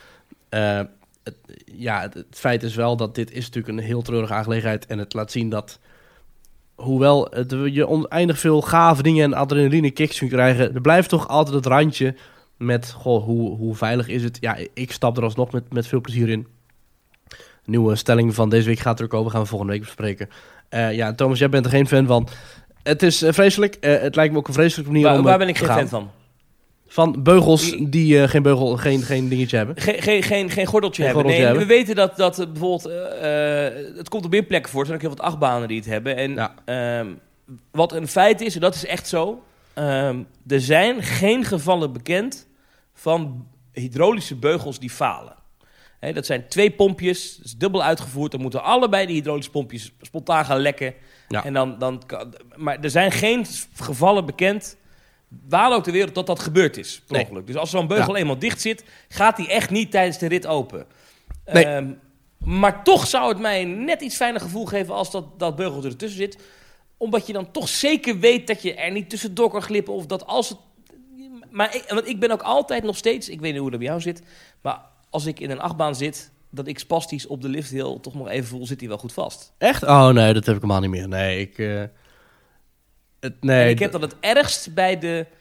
Het feit is wel dat dit is natuurlijk een heel treurige aangelegenheid. En het laat zien dat, hoewel je oneindig veel gave dingen en adrenaline kicks kunt krijgen, er blijft toch altijd het randje met, hoe veilig is het? Ja, ik stap er alsnog met veel plezier in. Een nieuwe stelling van deze week gaat er ook over. Gaan we volgende week bespreken. Thomas, jij bent er geen fan van. Het is vreselijk. Het lijkt me ook een vreselijke manier om waar ben ik geen fan van? Van beugels die geen dingetje hebben. Geen gordeltje hebben. Nee, we weten dat bijvoorbeeld, het komt op meer plekken voor. Er zijn ook heel wat achtbanen die het hebben. En wat een feit is, en dat is echt zo, er zijn geen gevallen bekend van hydraulische beugels die falen. Dat zijn 2 pompjes, dat is dubbel uitgevoerd. Dan moeten allebei die hydraulische pompjes spontaan gaan lekken. Ja. En maar er zijn geen gevallen bekend, waar ook ter wereld, dat gebeurd is. Per ongeluk. Dus als zo'n beugel eenmaal dicht zit, gaat die echt niet tijdens de rit open. Nee. Maar toch zou het mij een net iets fijner gevoel geven als dat beugel ertussen zit. Omdat je dan toch zeker weet dat je er niet tussendoor kan glippen. Of dat als het... Want ik ben ook altijd nog steeds, ik weet niet hoe dat bij jou zit, maar als ik in een achtbaan zit, dat ik spastisch op de lifthill toch nog even voel, zit hij wel goed vast. Echt? Oh nee, dat heb ik helemaal niet meer. Nee, ik heb dat het ergst bij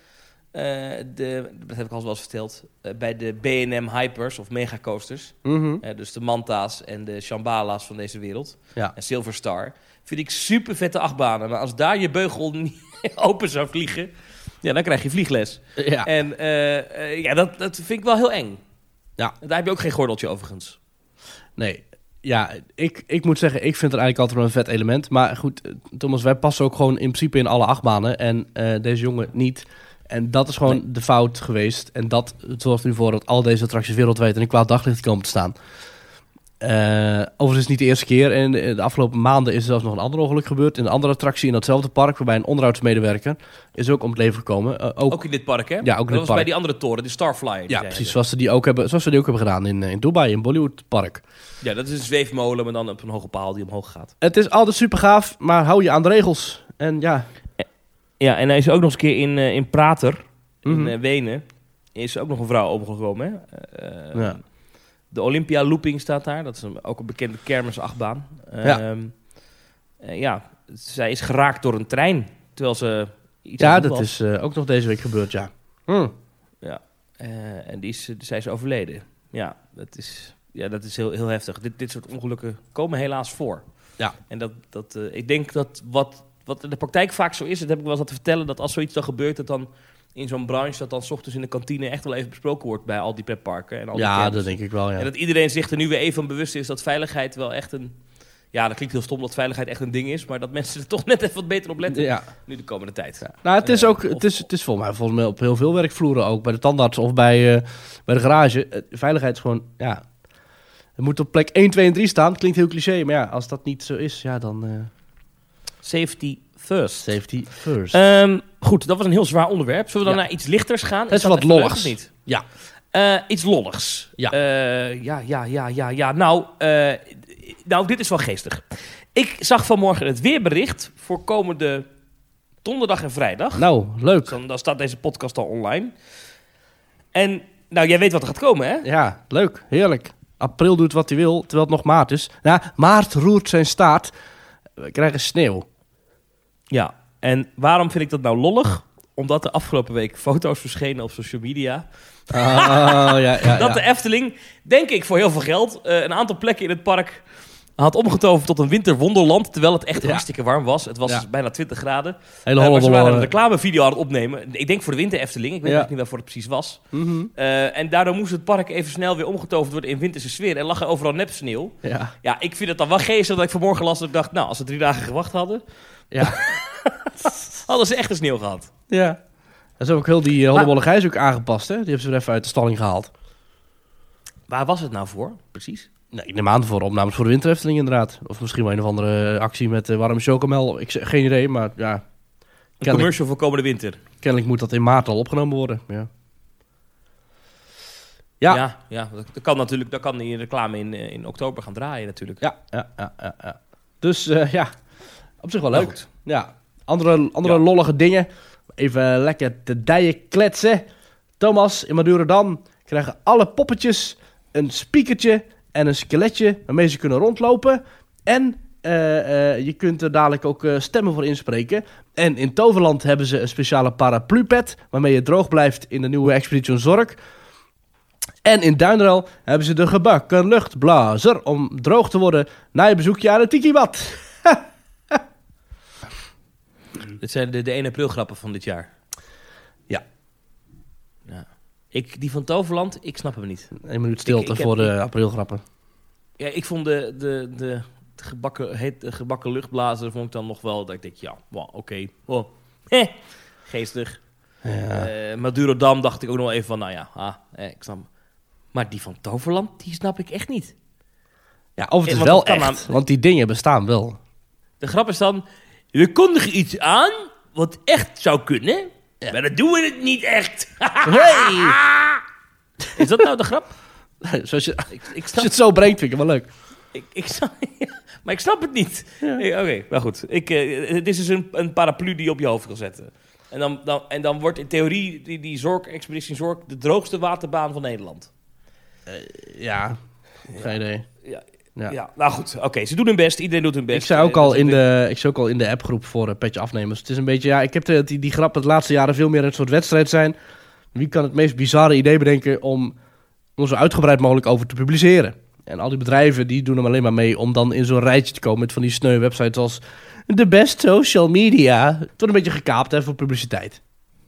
dat heb ik al wel eens verteld, bij de B&M Hypers of megacoasters. Mm-hmm. Dus de Manta's en de Shambhala's van deze wereld. Ja. En Silver Star. Vind ik super vette achtbanen. Maar als daar je beugel niet open zou vliegen, dan krijg je vliegles. Ja. En dat vind ik wel heel eng. Ja. Daar heb je ook geen gordeltje overigens. Nee. Ja, ik moet zeggen, ik vind het eigenlijk altijd wel een vet element. Maar goed, Thomas, wij passen ook gewoon in principe in alle achtbanen. En deze jongen niet. En dat is gewoon de fout geweest. En dat zorgt er nu voor dat al deze attracties wereldwijd in een kwaad daglicht komen te staan. Overigens is het niet de eerste keer. En de afgelopen maanden is er zelfs nog een ander ongeluk gebeurd. In een andere attractie in datzelfde park, waarbij een onderhoudsmedewerker is ook om het leven gekomen. Ook in dit park, hè? Ja, ook in dit park. Bij die andere toren, de Starflyer. Ja, precies. Zoals we die ook hebben gedaan in Dubai, in Bollywood Park. Ja, dat is een zweefmolen, maar dan op een hoge paal die omhoog gaat. Het is altijd super gaaf, maar hou je aan de regels. En ja. Ja, en hij is ook nog eens een keer in Prater, in Wenen, is ook nog een vrouw opgekomen, hè? De Olympia Looping staat daar. Dat is ook een bekende kermisachtbaan. Zij is geraakt door een trein, terwijl ze iets aan het doen was. Ja, dat is ook nog deze week gebeurd, ja. Ja, en zij is overleden. Ja, dat is heel, heel heftig. Dit soort ongelukken komen helaas voor. Ja. En ik denk dat wat in de praktijk vaak zo is, dat heb ik wel eens te vertellen, dat als zoiets dan gebeurt, dat dan in zo'n branche, dat dan 's ochtends in de kantine echt wel even besproken wordt bij al die pretparken. En al die kermis. Dat denk ik wel, ja. En dat iedereen zich er nu weer even van bewust is dat veiligheid wel echt een... Ja, dat klinkt heel stom dat veiligheid echt een ding is, maar dat mensen er toch net even wat beter op letten nu de komende tijd. Ja. Nou, het is ook, het is volgens mij op heel veel werkvloeren ook, bij de tandarts of bij de garage. Veiligheid is gewoon, het moet op plek 1, 2 en 3 staan. Klinkt heel cliché, maar ja, als dat niet zo is, dan... Safety first. Safety first. Goed, dat was een heel zwaar onderwerp. Zullen we dan naar iets lichters gaan? Het is wat lolligs. Niet? Ja. Iets lolligs. Ja. Nou, dit is wel geestig. Ik zag vanmorgen het weerbericht voor komende donderdag en vrijdag. Nou, leuk. Dan staat deze podcast al online. En nou, jij weet wat er gaat komen, hè? Ja, leuk. Heerlijk. April doet wat hij wil, terwijl het nog maart is. Nou, maart roert zijn staart. We krijgen sneeuw. Ja, en waarom vind ik dat nou lollig? omdat er afgelopen week foto's verschenen op social media. Ja. De Efteling, denk ik voor heel veel geld, een aantal plekken in het park had omgetoverd tot een winterwonderland, terwijl het echt hartstikke warm was. Het was bijna 20 graden. Maar ze waren een reclamevideo aan het opnemen. Ik denk voor de winter Efteling. Ik weet niet waarvoor het precies was. Mm-hmm. En daardoor moest het park even snel weer omgetoverd worden in winterse sfeer. En lag er overal nepsneeuw. Ja, ik vind het dan wel geestig dat ik vanmorgen las dat ik dacht, nou, als ze 3 dagen gewacht hadden, hadden ze echt een sneeuw gehad. Ja. En zo heb ik heel die Hollebolle Gijs ook aangepast, hè? Die hebben ze weer even uit de stalling gehaald. Waar was het nou voor, precies? Nee, ik neem aan voor opnames voor de Winter Efteling inderdaad. Of misschien wel een of andere actie met warme chocomel. Geen idee, maar ja. Een commercial voor komende winter. Kennelijk moet dat in maart al opgenomen worden. Ja. Ja, dat kan natuurlijk. Dat kan die reclame in oktober gaan draaien natuurlijk. Ja. Dus op zich wel leuk. Goed. Ja, andere lollige dingen. Even lekker te dijen kletsen. Thomas, in Madurodam krijgen alle poppetjes een speakertje en een skeletje waarmee ze kunnen rondlopen. En je kunt er dadelijk ook stemmen voor inspreken. En in Toverland hebben ze een speciale paraplu-pet waarmee je droog blijft in de nieuwe Expedition Zork. En in Duinruil hebben ze de gebakken luchtblazer om droog te worden na je bezoekje aan het Tiki-bad. Dit zijn de 1 april grappen van dit jaar. Ja. Die van Toverland, ik snap hem niet. 1 minuut stilte voor de aprilgrappen. Ja, ik vond de gebakken luchtblazer vond ik dan nog wel dat ik denk, oké. Geestig. Ja. Madurodam dacht ik ook nog even van, ik snap. Maar die van Toverland, die snap ik echt niet. Ja, of het is wel echt, want die dingen bestaan wel. De grap is dan, we kondigen iets aan wat echt zou kunnen, maar dat doen we het niet echt. Hey! Is dat nou de grap? Zoals je het zo brengt, vind ik het wel leuk. Maar ik snap het niet. Ja. Oké, maar goed. Dit is dus een paraplu die je op je hoofd kan zetten. En dan wordt in theorie die Zork, Expedition Zork de droogste waterbaan van Nederland. Geen idee. Ja, nou goed. Oké, ze doen hun best. Iedereen doet hun best. Ik zei ook al in de appgroep voor Petje Afnemers. Het is een beetje, ik heb die grappen de laatste jaren veel meer een soort wedstrijd zijn. Wie kan het meest bizarre idee bedenken om zo uitgebreid mogelijk over te publiceren? En al die bedrijven die doen hem alleen maar mee om dan in zo'n rijtje te komen met van die sneu websites als de best social media. Het wordt een beetje gekaapt voor publiciteit.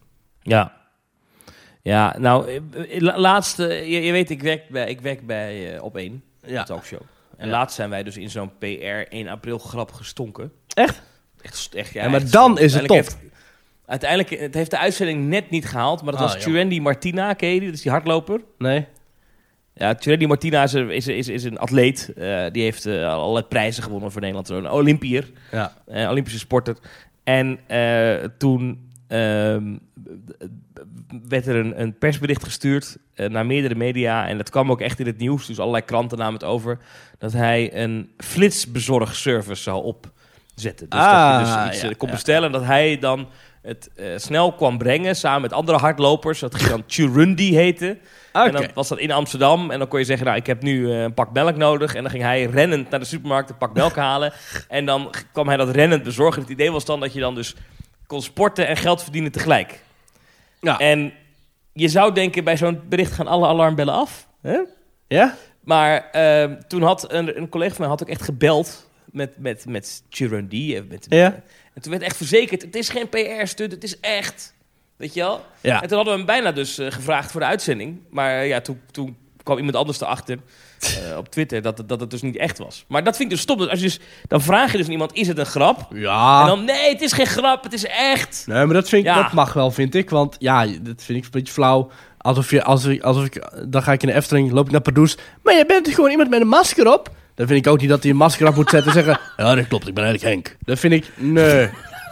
Ja, nou, laatst, je weet, ik werk bij Op1, de talkshow. En laatst zijn wij dus in zo'n PR 1 april grap gestonken. Echt? Echt, ja. Maar dan is het top. Uiteindelijk, het heeft de uitzending net niet gehaald, maar dat was Tjurendi Martina, ken je die? Dat is die hardloper. Nee. Ja, Tjurendi Martina is een atleet. Die heeft allerlei prijzen gewonnen voor Nederland. Een Olympiër. Ja. Olympische sporter. En toen werd er een persbericht gestuurd naar meerdere media. En dat kwam ook echt in het nieuws. Dus allerlei kranten namen het over. Dat hij een flitsbezorgservice zou opzetten. Dus dat je dus iets kon bestellen. En dat hij dan het snel kwam brengen samen met andere hardlopers. Dat ging dan Tjurundi heten. Okay. En dan was dat in Amsterdam. En dan kon je zeggen, nou, ik heb nu een pak melk nodig. En dan ging hij rennend naar de supermarkt een pak melk halen. En dan kwam hij dat rennend bezorgen. Het idee was dan dat je dan dus kon sporten en geld verdienen tegelijk. Ja. En je zou denken, bij zo'n bericht gaan alle alarmbellen af. Hè? Ja? Maar toen had een collega van mij had ook echt gebeld met Tjurundi. En toen werd echt verzekerd, het is geen PR-stunt, het is echt. Weet je wel? Ja. En toen hadden we hem bijna dus gevraagd voor de uitzending. Maar toen kwam iemand anders erachter op Twitter dat het dus niet echt was. Maar dat vind ik dus stom. Dan vraag je dus aan iemand, is het een grap? Ja. En dan, nee, het is geen grap, het is echt. Nee, maar dat mag wel, vind ik. Want ja, dat vind ik een beetje flauw. Dan ga ik in de Efteling, loop ik naar Pardoes. Maar je bent gewoon iemand met een masker op. Dan vind ik ook niet dat hij een masker op moet zetten en zeggen... Ja, dat klopt, ik ben eigenlijk Henk. Dat vind ik... Nee.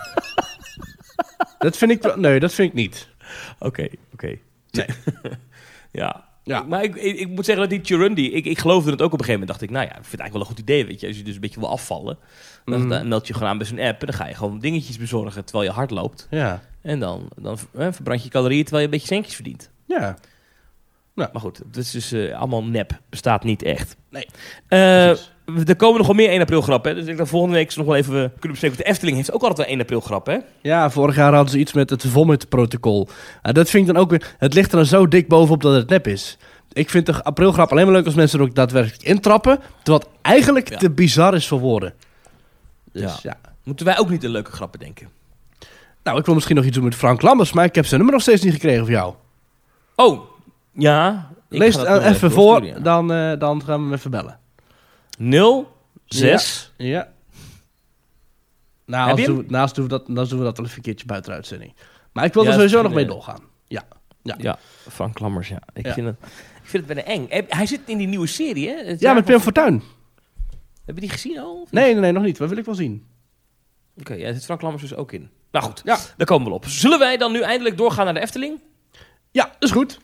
dat vind ik niet. Oké. Nee. Ja. Maar ik moet zeggen dat die Tjurundi... Ik geloofde het ook op een gegeven moment. Dacht ik, nou ja, ik vind het eigenlijk wel een goed idee, weet je. Als je dus een beetje wil afvallen... Dan meld je gewoon aan bij zo'n app... en dan ga je gewoon dingetjes bezorgen terwijl je hard loopt. Ja. En dan verbrand je calorieën terwijl je een beetje centjes verdient. Ja. Nou. Maar goed, het is dus allemaal nep. Bestaat niet echt. Nee. er komen nog wel meer 1 april grappen. Hè? Dus ik denk dat volgende week nog wel even kunnen bespreken. De Efteling heeft ook altijd wel 1 april grappen. Hè? Ja, vorig jaar hadden ze iets met het vomit-protocol. Dat vind ik dan ook weer... Het ligt er dan zo dik bovenop dat het nep is. Ik vind de aprilgrap alleen maar leuk als mensen er ook daadwerkelijk intrappen. Terwijl het eigenlijk te bizar is voor woorden. Dus ja. Moeten wij ook niet een leuke grap bedenken? Nou, ik wil misschien nog iets doen met Frank Lammers, maar ik heb zijn nummer nog steeds niet gekregen van jou. Oh, ja. Lees het even voor, dan gaan we hem even bellen. 06. Ja. Nou, als doen we dat wel een verkeertje buiten de uitzending. Maar ik wil er sowieso nog mee doorgaan. Ja, Frank Lammers, ja. Ik vind het bijna eng. Hij zit in die nieuwe serie, hè? Ja, met Pim Fortuyn. Heb je die gezien al? Nee, nog niet. Wat wil ik wel zien? Oké, daar zit Frank Lammers dus ook in. Nou goed, daar komen we op. Zullen wij dan nu eindelijk doorgaan naar de Efteling? Ja, dat is goed.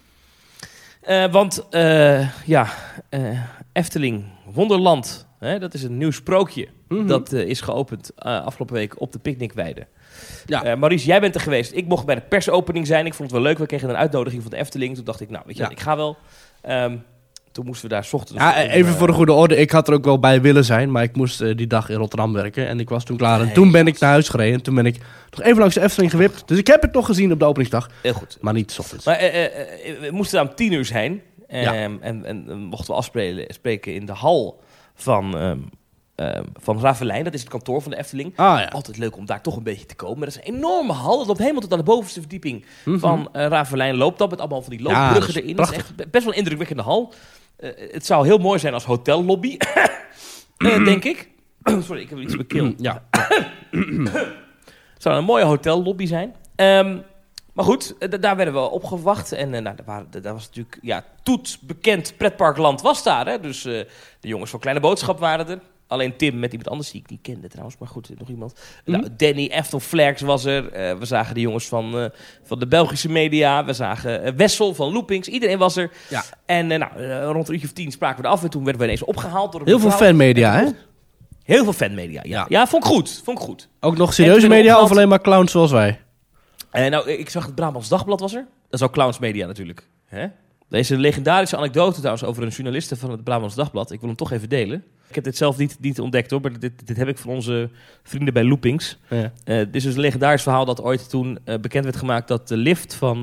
Efteling, Wonderland. Hè, dat is een nieuw sprookje. Mm-hmm. Dat is geopend afgelopen week op de picknickweide. Ja. Maurice, jij bent er geweest. Ik mocht bij de persopening zijn. Ik vond het wel leuk. We kregen een uitnodiging van de Efteling. Toen dacht ik, nou, weet je, ik ga wel. Toen moesten we daar 's ochtends... Ja, even voor de goede orde. Ik had er ook wel bij willen zijn. Maar ik moest die dag in Rotterdam werken. En ik was toen klaar. En toen ben ik naar huis gereden. En toen ben ik nog even langs de Efteling gewipt. Dus ik heb het nog gezien op de openingsdag. Heel goed. Maar niet 's ochtends. Maar we moesten daar om 10 uur zijn. En mochten we afspreken in de hal van Ravelijn. Dat is het kantoor van de Efteling. Altijd leuk om daar toch een beetje te komen. Dat is een enorme hal. Dat loopt helemaal tot aan de bovenste verdieping van Ravelijn. Loopt dat met allemaal van die loopbruggen erin. Dat is echt best wel een indrukwekkende hal. Het zou heel mooi zijn als hotellobby. Denk ik. Sorry, ik heb iets op mijn keel. Ja. Het zou een mooie hotellobby zijn. Maar goed, daar werden we opgewacht. En daar was natuurlijk... Toet, bekend pretparkland was daar. Hè? Dus de jongens van Kleine Boodschap waren er. Alleen Tim met iemand anders die ik niet kende trouwens. Maar goed, nog iemand. Danny Eftelflerks was er. We zagen de jongens van de Belgische media. We zagen Wessel van Loopings. Iedereen was er. Ja. En rond een uurtje of 10 spraken we af. En toen werden we ineens opgehaald door een heel veel fanmedia, hè? Heel veel fanmedia, ja. Ja, vond ik goed. Ook nog serieuze media of alleen maar clowns zoals wij? Ik zag het Brabants Dagblad was er. Dat is ook clownsmedia natuurlijk. Hè? Deze legendarische anekdote trouwens over een journaliste van het Brabants Dagblad. Ik wil hem toch even delen. Ik heb dit zelf niet ontdekt hoor, maar dit heb ik van onze vrienden bij Loopings. Ja. Dit is dus een legendarisch verhaal dat ooit toen bekend werd gemaakt dat de lift van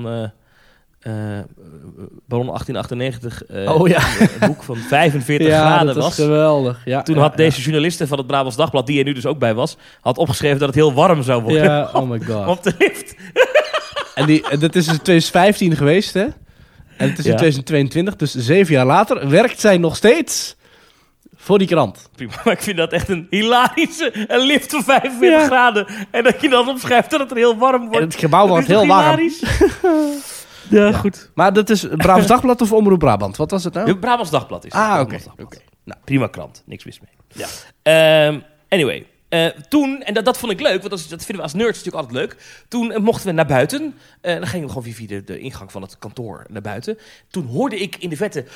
Baron 1898 een boek van 45 graden was. Dat is geweldig. Ja, toen had deze journaliste van het Brabants Dagblad, die er nu dus ook bij was, had opgeschreven dat het heel warm zou worden. Ja, oh my god. Op de lift. En dat is in 2015 geweest, hè? En het is in 2022, dus 7 jaar later werkt zij nog steeds voor die krant. Prima, maar ik vind dat echt een hilarische lift van 45 graden. En dat je dan opschrijft dat het er heel warm wordt. En het gebouw wordt heel warm. Ja, goed. Maar dat is Brabants Dagblad of Omroep Brabant? Wat was het nou? Het Brabants Dagblad is het. Oké. Nou, prima krant. Niks mis mee. Ja. Anyway. Toen, en dat vond ik leuk, want dat vinden we als nerds natuurlijk altijd leuk. Toen mochten we naar buiten. Dan gingen we gewoon via de ingang van het kantoor naar buiten. Toen hoorde ik in de vette...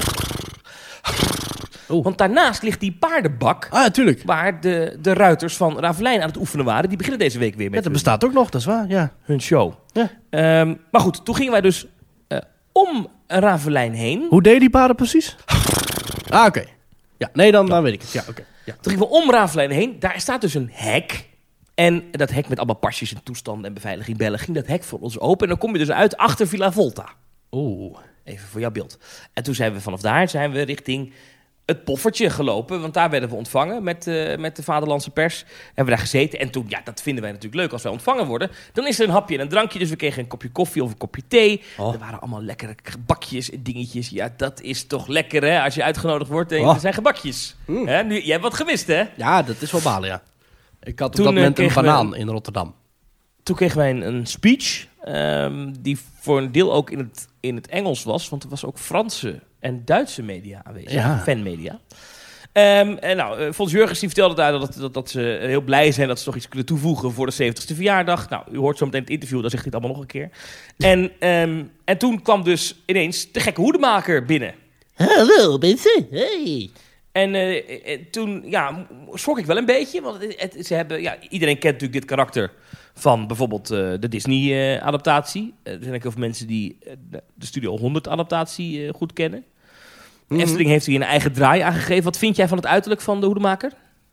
Want daarnaast ligt die paardenbak... natuurlijk. Waar de ruiters van Ravelijn aan het oefenen waren. Die beginnen deze week weer met dat bestaat ook nog, dat is waar, ja. Hun show. Ja. Maar goed, toen gingen wij dus om Ravelijn heen. Hoe deden die paarden precies? Oké. Ja, nee, dan weet ik het. Ja, oké. Ja. Toen gingen we om Ravelijn heen. Daar staat dus een hek. En dat hek met allemaal pasjes en toestanden en beveiliging bellen... ging dat hek voor ons open. En dan kom je dus uit achter Villa Volta. Oeh. Even voor jouw beeld. En toen zijn we vanaf daar richting het poffertje gelopen. Want daar werden we ontvangen met de vaderlandse pers. Hebben we daar gezeten. En toen, dat vinden wij natuurlijk leuk als wij ontvangen worden. Dan is er een hapje en een drankje. Dus we kregen een kopje koffie of een kopje thee. Er waren allemaal lekkere gebakjes en dingetjes. Ja, dat is toch lekker hè, als je uitgenodigd wordt. En er zijn gebakjes. Hè? Nu, jij hebt wat gemist hè? Ja, dat is wel balen ja. Ik had op dat moment een banaan in Rotterdam. Toen kregen wij een speech. Die voor een deel ook in het Engels was. Want er was ook Franse en Duitse media aanwezig. Ja. Fanmedia. Fons Jurgens die vertelde daar dat ze heel blij zijn dat ze nog iets kunnen toevoegen voor de 70ste verjaardag. Nou, u hoort zo meteen het interview, dan zegt hij het allemaal nog een keer. En toen kwam dus ineens de gekke hoedemaker binnen. Hallo mensen, hey. En toen schrok ik wel een beetje, want iedereen kent natuurlijk dit karakter van bijvoorbeeld de Disney-adaptatie. Er zijn ook heel veel mensen die de Studio 100-adaptatie goed kennen. Efteling heeft hier een eigen draai aangegeven. Wat vind jij van het uiterlijk van de hoedemaker?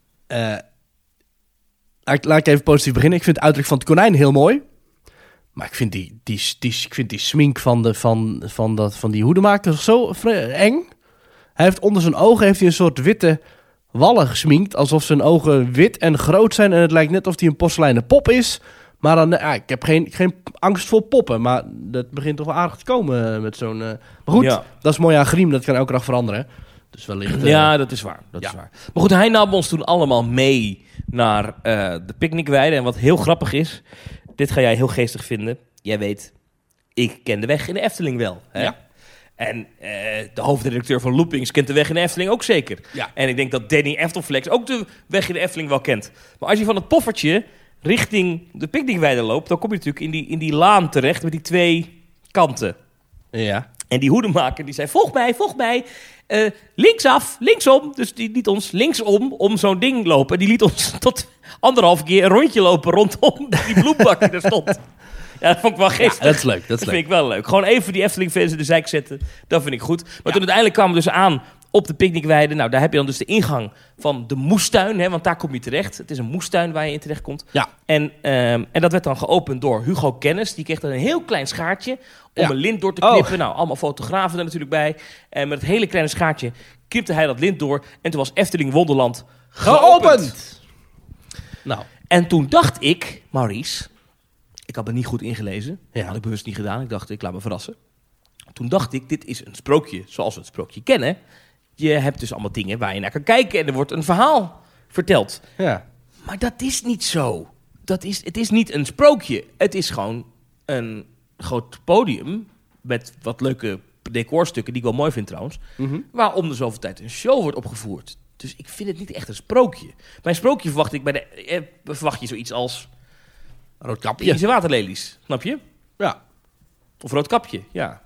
Laat ik even positief beginnen. Ik vind het uiterlijk van het konijn heel mooi. Maar ik vind die smink van die hoedemaker zo eng. Hij heeft onder zijn ogen een soort witte wallen gesminkt. Alsof zijn ogen wit en groot zijn. En het lijkt net of hij een porseleinen pop is. Maar dan, ik heb geen angst voor poppen. Maar dat begint toch wel aardig te komen met zo'n... Maar goed, dat is mooi aan Griem. Dat kan elke dag veranderen. Dus wellicht... Ja, dat is waar. Is waar. Maar goed, hij nam ons toen allemaal mee naar de picknickweide. En wat heel grappig is... Dit ga jij heel geestig vinden. Jij weet, ik ken de weg in de Efteling wel. Hè? Ja. En de hoofdredacteur van Loopings kent de weg in de Efteling ook zeker. Ja. En ik denk dat Danny Eftelflex ook de weg in de Efteling wel kent. Maar als je van het poffertje richting de picknickweide loopt... dan kom je natuurlijk in die laan terecht met die 2 kanten. Ja. En die hoedemaker die zei, volg mij. Linksaf, linksom. Dus die liet ons linksom om zo'n ding lopen. Die liet ons tot 1,5 keer een rondje lopen rondom die bloembak die er stond. Ja, dat vond ik wel geestig. Ja, dat is leuk. Dat vind ik wel leuk. Gewoon even die Efteling-fans in de zijk zetten. Dat vind ik goed. Maar toen uiteindelijk kwamen we dus aan op de picknickweide. Nou, daar heb je dan dus de ingang van de moestuin. Hè, want daar kom je terecht. Het is een moestuin waar je in terecht komt. Ja. En dat werd dan geopend door Hugo Kennis. Die kreeg dan een heel klein schaartje om een lint door te knippen. Nou, allemaal fotografen er natuurlijk bij. En met het hele kleine schaartje knipte hij dat lint door. En toen was Efteling Wonderland geopend. Nou. En toen dacht ik, Maurice... Ik had me niet goed ingelezen. Ja. Had ik bewust niet gedaan. Ik dacht, ik laat me verrassen. Toen dacht ik, dit is een sprookje zoals we het sprookje kennen. Je hebt dus allemaal dingen waar je naar kan kijken. En er wordt een verhaal verteld. Ja. Maar dat is niet zo. Het is niet een sprookje. Het is gewoon een groot podium met wat leuke decorstukken, die ik wel mooi vind trouwens. Mm-hmm. Waar om de zoveel tijd een show wordt opgevoerd. Dus ik vind het niet echt een sprookje. Bij een sprookje verwacht je zoiets als... Roodkapje. Indische waterlelies, snap je? Ja. Of Roodkapje, ja.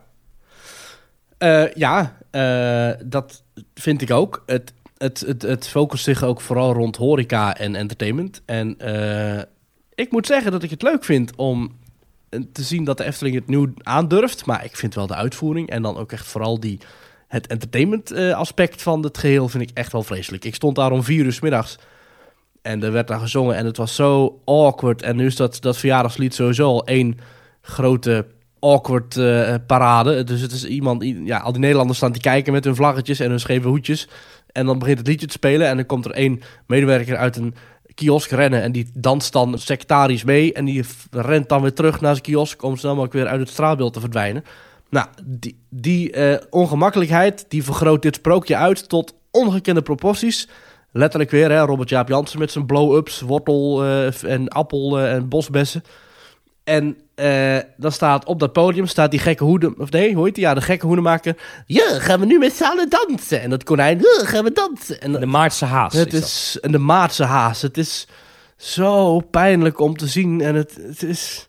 Ja. Dat vind ik ook. Het focust zich ook vooral rond horeca en entertainment. En ik moet zeggen dat ik het leuk vind om te zien dat de Efteling het nu aandurft. Maar ik vind wel de uitvoering en dan ook echt vooral het entertainment aspect van het geheel vind ik echt wel vreselijk. Ik stond daar om 4 uur 's middags. En er werd daar gezongen en het was zo awkward. En nu is dat verjaardagslied sowieso al 1 grote awkward parade. Dus het is al die Nederlanders staan te kijken met hun vlaggetjes en hun scheve hoedjes. En dan begint het liedje te spelen en dan komt er 1 medewerker uit een kiosk rennen. En die danst dan sectarisch mee en die rent dan weer terug naar zijn kiosk om snel maar weer uit het straatbeeld te verdwijnen. Nou, die ongemakkelijkheid, die vergroot dit sprookje uit tot ongekende proporties. Letterlijk weer, hè, Robert Jaap Jansen met zijn blow-ups, wortel en appel en bosbessen. En dan staat op dat podium die gekke hoe heet die? Ja, de gekke hoedemaker. Ja, gaan we nu met z'n allen dansen. En dat konijn, gaan we dansen. En de Maartse haas. En de Maartse haas. Het is zo pijnlijk om te zien. En het is...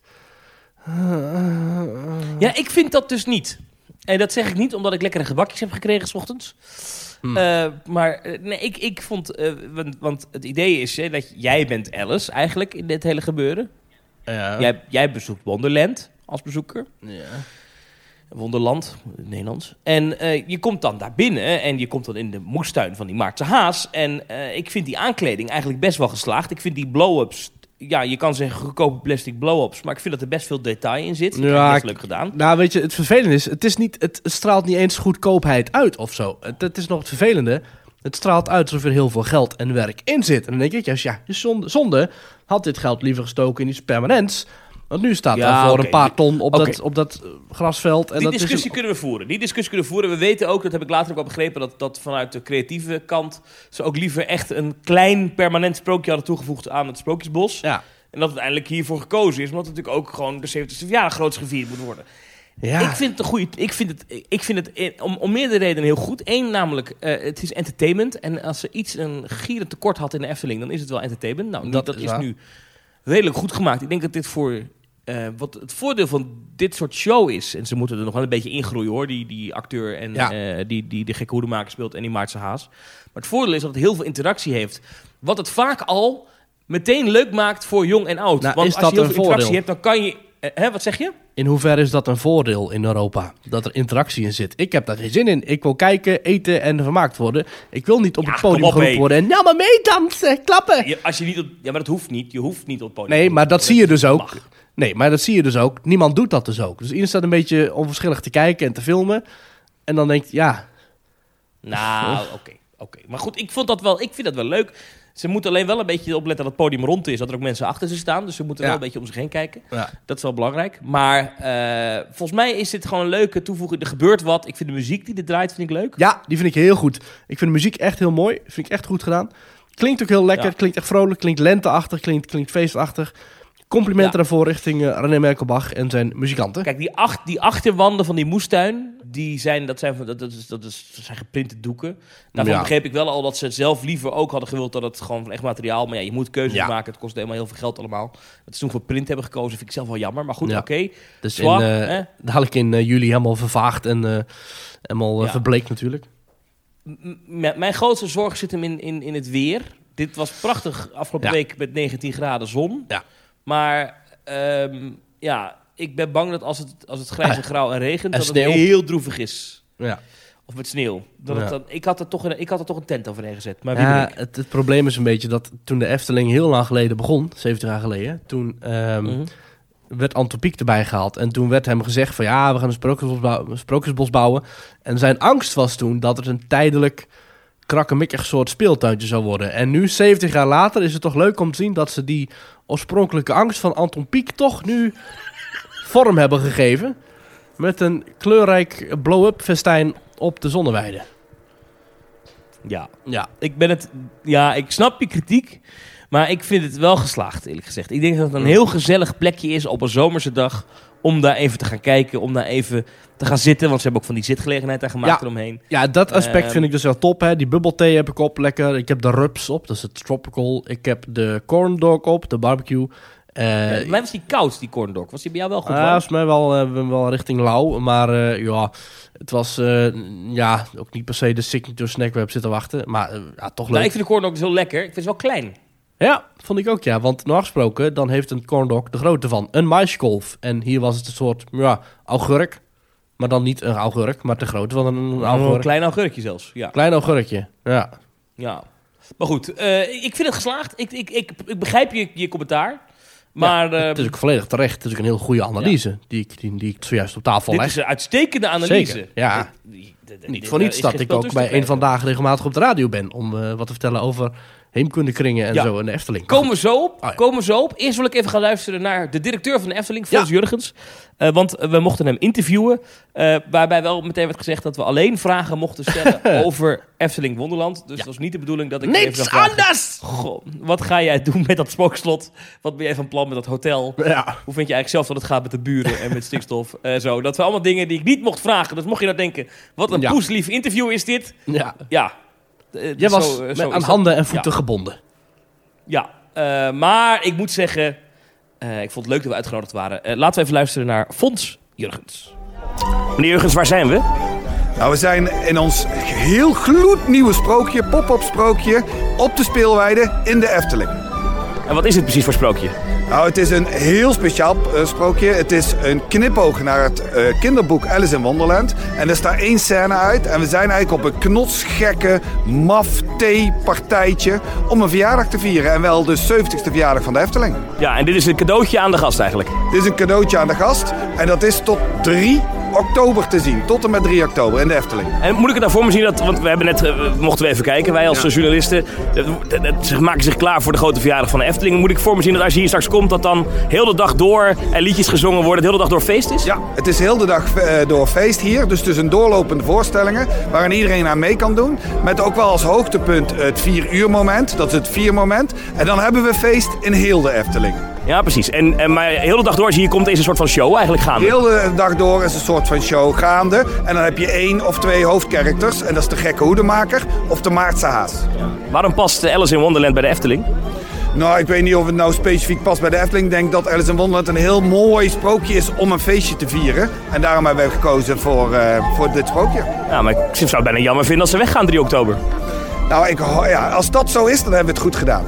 Ja, ik vind dat dus niet. En dat zeg ik niet omdat ik lekkere gebakjes heb gekregen 's ochtends. Maar nee, ik vond... want het idee is dat jij bent Alice eigenlijk in dit hele gebeuren. Ja. Jij bezoekt Wonderland als bezoeker. Ja. Wonderland, Nederlands. En je komt dan daar binnen en je komt dan in de moestuin van die Maartse haas. En ik vind die aankleding eigenlijk best wel geslaagd. Ik vind die blow-ups... Ja, je kan zeggen goedkope plastic blow-ups, maar ik vind dat er best veel detail in zit. Ja, best leuk gedaan. Nou, weet je, het vervelende is, het straalt niet eens goedkoopheid uit of zo. Het is nog het vervelende. Het straalt uit alsof er heel veel geld en werk in zit. En dan denk ik juist, ja, zonde had dit geld liever gestoken in iets permanents. Want nu staat daar voor een paar ton op dat grasveld. En die discussie kunnen we voeren. We weten ook, dat heb ik later ook wel begrepen, dat vanuit de creatieve kant ze ook liever echt een klein permanent sprookje hadden toegevoegd aan het Sprookjesbos. Ja. En dat uiteindelijk hiervoor gekozen is, omdat het natuurlijk ook gewoon de 70e verjaardag groots gevierd moet worden. Ja. Ik vind het een goede. Ik vind het om meerdere redenen heel goed. Eén, namelijk, het is entertainment. En als er iets een gierend tekort had in de Efteling, dan is het wel entertainment. Nou, dat is nu redelijk goed gemaakt. Ik denk dat dit wat het voordeel van dit soort show is, en ze moeten er nog wel een beetje ingroeien hoor, die acteur en die de gekke hoedemaker speelt en die Maartse haas. Maar het voordeel is dat het heel veel interactie heeft. Wat het vaak al meteen leuk maakt voor jong en oud. Nou, want als je heel veel interactie hebt, dan kan je Wat zeg je? In hoeverre is dat een voordeel in Europa? Dat er interactie in zit. Ik heb daar geen zin in. Ik wil kijken, eten en vermaakt worden. Ik wil niet op het podium geroepen worden. En maar meedansen, klappen. Als je niet maar dat hoeft niet. Je hoeft niet op het podium. Nee, maar dat zie je dus ook. Mag. Nee, maar dat zie je dus ook. Niemand doet dat dus ook. Dus iedereen staat een beetje onverschillig te kijken en te filmen. En dan denkt, Nou, oké. Maar goed, ik vind dat wel leuk. Ze moeten alleen wel een beetje opletten dat het podium rond is. Dat er ook mensen achter ze staan. Dus ze moeten wel een beetje om zich heen kijken. Ja. Dat is wel belangrijk. Maar volgens mij is dit gewoon een leuke toevoeging. Er gebeurt wat. Ik vind de muziek die er draait, vind ik leuk. Ja, die vind ik heel goed. Ik vind de muziek echt heel mooi. Vind ik echt goed gedaan. Klinkt ook heel lekker. Ja. Klinkt echt vrolijk. Klinkt lenteachtig. Klinkt feestachtig. Complimenten daarvoor richting René Merkelbach en zijn muzikanten. Kijk, die achterwanden van die moestuin, dat zijn geprinte doeken. Daarvan begreep ik wel al dat ze zelf liever ook hadden gewild dat het gewoon van echt materiaal. Maar je moet keuzes maken. Het kost helemaal heel veel geld allemaal. Dat ze toen voor print hebben gekozen, vind ik zelf wel jammer. Maar goed, oké. Dus dadelijk in juli helemaal vervaagd en helemaal verbleekt natuurlijk. Mijn grootste zorg zit hem in het weer. Dit was prachtig afgelopen week met 19 graden zon. Ja. Maar ik ben bang dat als het grijs en grauw en regent, dat het heel droevig is. Ja. Of met sneeuw. Ik had er toch een tent overheen gezet. Maar het probleem is een beetje dat toen de Efteling heel lang geleden begon, 70 jaar geleden, toen werd Anton Pieck erbij gehaald. En toen werd hem gezegd van we gaan een sprookjesbos bouwen. En zijn angst was toen dat het een tijdelijk krakkemikkig soort speeltuintje zou worden. En nu, 70 jaar later, is het toch leuk om te zien dat ze die oorspronkelijke angst van Anton Pieck toch nu vorm hebben gegeven. Met een kleurrijk blow-up festijn op de Zonneweide. Ja. Ik snap je kritiek, maar ik vind het wel geslaagd, eerlijk gezegd. Ik denk dat het een heel gezellig plekje is op een zomerse dag om daar even te gaan kijken, om daar even te gaan zitten. Want ze hebben ook van die zitgelegenheid daar gemaakt eromheen. Ja, dat aspect vind ik dus wel top. Hè. Die bubbelthee heb ik op, lekker. Ik heb de rubs op, dat is het tropical. Ik heb de corn dog op, de barbecue. Mij was die koud, die corn dog. Was die bij jou wel goed? Ja, volgens mij wel richting lauw. Maar het was ook niet per se de signature snack waar we op zitten wachten. Maar toch leuk. Ik vind de corn dog dus heel lekker. Ik vind het wel klein. Ja, vond ik ook, ja. Want normaal gesproken, dan heeft een corn dog de grootte van een maiskolf. En hier was het een soort, augurk. Maar dan niet een augurk, maar de grootte van een augurk. Een klein augurkje zelfs, ja. Klein augurkje, ja. Ja, maar goed. Ik vind het geslaagd. Ik begrijp je commentaar. Maar, het is ook volledig terecht. Het is ook een heel goede analyse die ik zojuist op tafel leg. Dit is een uitstekende analyse. Zeker, ja. Niet voor niets dat ik ook bij een van dagen regelmatig op de radio ben om wat te vertellen over heemkundekringen en zo in de Efteling. Komen we zo op. Eerst wil ik even gaan luisteren naar de directeur van de Efteling, Fons Jurgens. Want we mochten hem interviewen. Waarbij wel meteen werd gezegd dat we alleen vragen mochten stellen over Efteling Wonderland. Dus dat was niet de bedoeling dat ik niets even zou vragen. Anders! Goh, wat ga jij doen met dat spookslot? Wat ben jij van plan met dat hotel? Ja. Hoe vind je eigenlijk zelf dat het gaat met de buren en met stikstof? Zo. Dat zijn allemaal dingen die ik niet mocht vragen. Dus mocht je nou denken, wat een poeslief interview is dit? Ja. Jij was aan handen en voeten gebonden. Ja, maar ik moet zeggen, ik vond het leuk dat we uitgenodigd waren. Laten we even luisteren naar Fons Jurgens. Meneer Jurgens, waar zijn we? Nou, we zijn in ons heel gloednieuwe sprookje, pop-up sprookje, op de speelweide in de Efteling. En wat is het precies voor sprookje? Nou, het is een heel speciaal sprookje. Het is een knipoog naar het kinderboek Alice in Wonderland. En er staat 1 scène uit. En we zijn eigenlijk op een knotsgekke, maf thee-partijtje om een verjaardag te vieren. En wel de 70ste verjaardag van de Efteling. Ja, en dit is een cadeautje aan de gast eigenlijk? Dit is een cadeautje aan de gast. En dat is tot 3 oktober te zien. Tot en met 3 oktober in de Efteling. En moet ik het nou voor me zien, want we hebben net, mochten we even kijken, wij als journalisten, ze maken zich klaar voor de grote verjaardag van de Efteling. Moet ik voor me zien dat als je hier straks komt, dat dan heel de dag door er liedjes gezongen worden, heel de dag door feest is? Ja, het is heel de dag door feest hier. Dus het is een doorlopende voorstellingen waarin iedereen aan mee kan doen. Met ook wel als hoogtepunt het 4 uur moment. Dat is het 4 moment. En dan hebben we feest in heel de Efteling. Ja, precies. Maar heel de dag door als je hier komt is een soort van show eigenlijk gaande? Heel de dag door is een soort van show gaande. En dan heb je 1 of 2 hoofdcharacters. En dat is de gekke hoedemaker of de Maartse haas. Ja. Waarom past Alice in Wonderland bij de Efteling? Nou, ik weet niet of het nou specifiek past bij de Efteling. Ik denk dat Alice in Wonderland een heel mooi sprookje is om een feestje te vieren. En daarom hebben we gekozen voor dit sprookje. Ja, maar ik zou het bijna jammer vinden als ze weggaan 3 oktober. Nou, als dat zo is, dan hebben we het goed gedaan.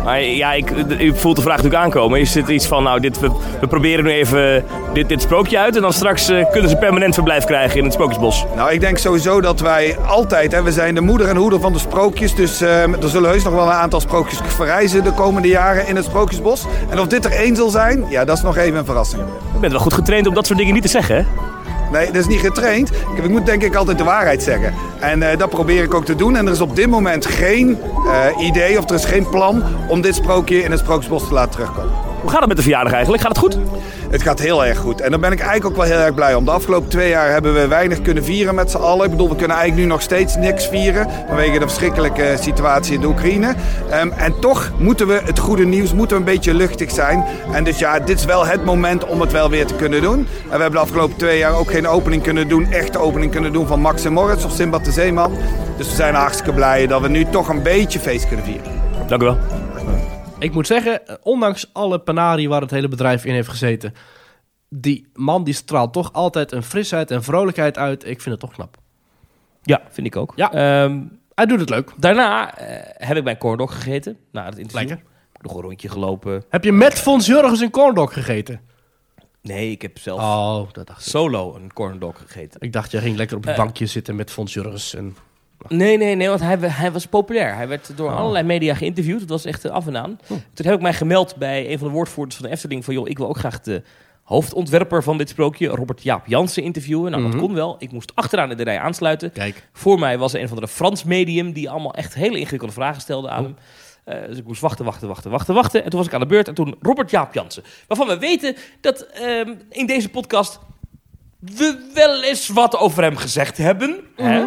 Maar ja, u voelt de vraag natuurlijk aankomen. Is het iets van, nou, we proberen nu even dit sprookje uit... en dan straks kunnen ze permanent verblijf krijgen in het Sprookjesbos? Nou, ik denk sowieso dat wij altijd... we zijn de moeder en hoeder van de sprookjes... dus er zullen heus nog wel een aantal sprookjes verrijzen de komende jaren in het Sprookjesbos. En of dit er één zal zijn, ja, dat is nog even een verrassing. Je bent wel goed getraind om dat soort dingen niet te zeggen, hè? Nee, dat is niet getraind. Ik moet denk ik altijd de waarheid zeggen. En dat probeer ik ook te doen. En er is op dit moment geen idee of er is geen plan om dit sprookje in het Sprookjesbos te laten terugkomen. Hoe gaat het met de verjaardag eigenlijk? Gaat het goed? Het gaat heel erg goed. En daar ben ik eigenlijk ook wel heel erg blij om. De afgelopen 2 jaar hebben we weinig kunnen vieren met z'n allen. Ik bedoel, we kunnen eigenlijk nu nog steeds niks vieren. Vanwege de verschrikkelijke situatie in de Oekraïne. En toch moeten we het goede nieuws een beetje luchtig zijn. En dus ja, dit is wel het moment om het wel weer te kunnen doen. En we hebben de afgelopen 2 jaar ook geen opening kunnen doen. Echte opening kunnen doen van Max en Moritz of Sinbad de Zeeman. Dus we zijn hartstikke blij dat we nu toch een beetje feest kunnen vieren. Dank u wel. Ik moet zeggen, ondanks alle penarie waar het hele bedrijf in heeft gezeten... die man die straalt toch altijd een frisheid en vrolijkheid uit. Ik vind het toch knap. Ja, vind ik ook. Ja, hij doet het leuk. Daarna heb ik mijn corndog gegeten. Na het interview. Lekker. Nog een rondje gelopen. Heb je met Fons Jurgens een corndog gegeten? Nee, ik heb zelf dat dacht ik. solo een corndog gegeten. Ik dacht, jij ging lekker op het bankje zitten met Fons Jurgens. En... Nee, want hij was populair. Hij werd door allerlei media geïnterviewd. Dat was echt af en aan. Toen heb ik mij gemeld bij een van de woordvoerders van de Efteling... van joh, ik wil ook graag de hoofdontwerper van dit sprookje... Robert Jaap Jansen interviewen. Nou, dat kon wel. Ik moest achteraan in de rij aansluiten. Kijk. Voor mij was er een van de Frans medium... die allemaal echt hele ingewikkelde vragen stelde aan hem. Dus ik moest wachten. En toen was ik aan de beurt. En toen Robert Jaap Jansen. Waarvan we weten dat in deze podcast... we wel eens wat over hem gezegd hebben.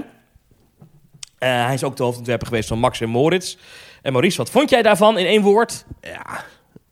Hij is ook de hoofdontwerper geweest van Max en Moritz. En Maurice, wat vond jij daarvan in 1 woord? Ja,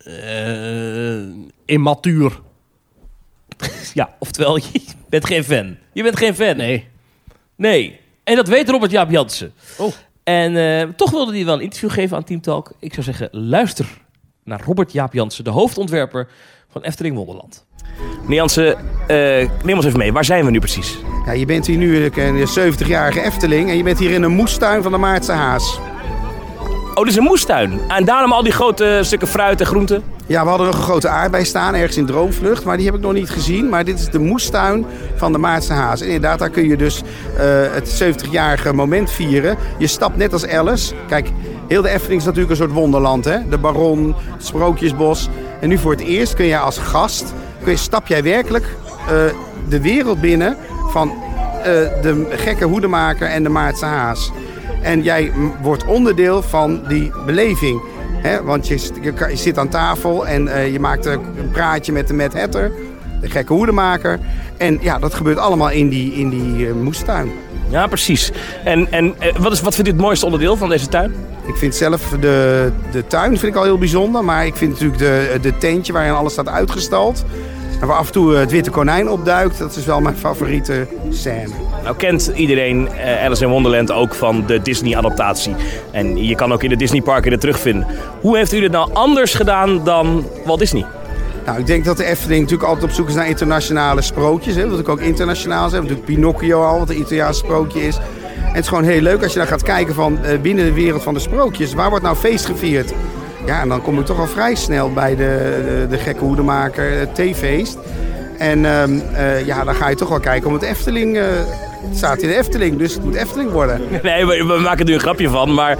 immatuur. Ja, oftewel, je bent geen fan. Je bent geen fan. Nee. En dat weet Robert Jaap Jansen. Oh. En toch wilde hij wel een interview geven aan Team Talk. Ik zou zeggen, luister naar Robert Jaap Jansen, de hoofdontwerper van Efteling Wonderland. Meneer Jansen, neem ons even mee. Waar zijn we nu precies? Ja, je bent hier nu een 70-jarige Efteling en je bent hier in een moestuin van de Maartse Haas. Oh, dit is een moestuin. En daarom al die grote stukken fruit en groenten? Ja, we hadden nog een grote aardbei staan, ergens in Droomvlucht, maar die heb ik nog niet gezien. Maar dit is de moestuin van de Maartse Haas. En inderdaad, daar kun je dus het 70-jarige moment vieren. Je stapt net als Alice. Kijk, heel de Efteling is natuurlijk een soort wonderland, hè? De Baron, het Sprookjesbos. En nu voor het eerst kun je als gast, stap jij werkelijk de wereld binnen van de gekke hoedemaker en de Maartse Haas. En jij wordt onderdeel van die beleving. Hè? Want je zit aan tafel en je maakt een praatje met de Mad Hatter, de gekke hoedemaker. En ja, dat gebeurt allemaal in die moestuin. Ja, precies. En wat vindt u het mooiste onderdeel van deze tuin? Ik vind zelf de tuin vind ik al heel bijzonder. Maar ik vind natuurlijk de tentje waarin alles staat uitgestald. En waar af en toe het witte konijn opduikt. Dat is wel mijn favoriete scène. Nou kent iedereen Alice in Wonderland ook van de Disney-adaptatie. En je kan ook in de Disneyparken er terugvinden. Hoe heeft u dit nou anders gedaan dan Walt Disney? Nou, ik denk dat de Efteling natuurlijk altijd op zoek is naar internationale sprookjes. Hè, wat ook internationaal zijn. Natuurlijk Pinocchio al, wat een Italiaans sprookje is. En het is gewoon heel leuk als je dan gaat kijken van binnen de wereld van de sprookjes. Waar wordt nou feest gevierd? Ja, en dan kom ik toch al vrij snel bij de gekke hoedemaker, het theefeest. En dan ga je toch wel kijken om het Efteling. Het staat in de Efteling, dus het moet Efteling worden. Nee, we maken er nu een grapje van, maar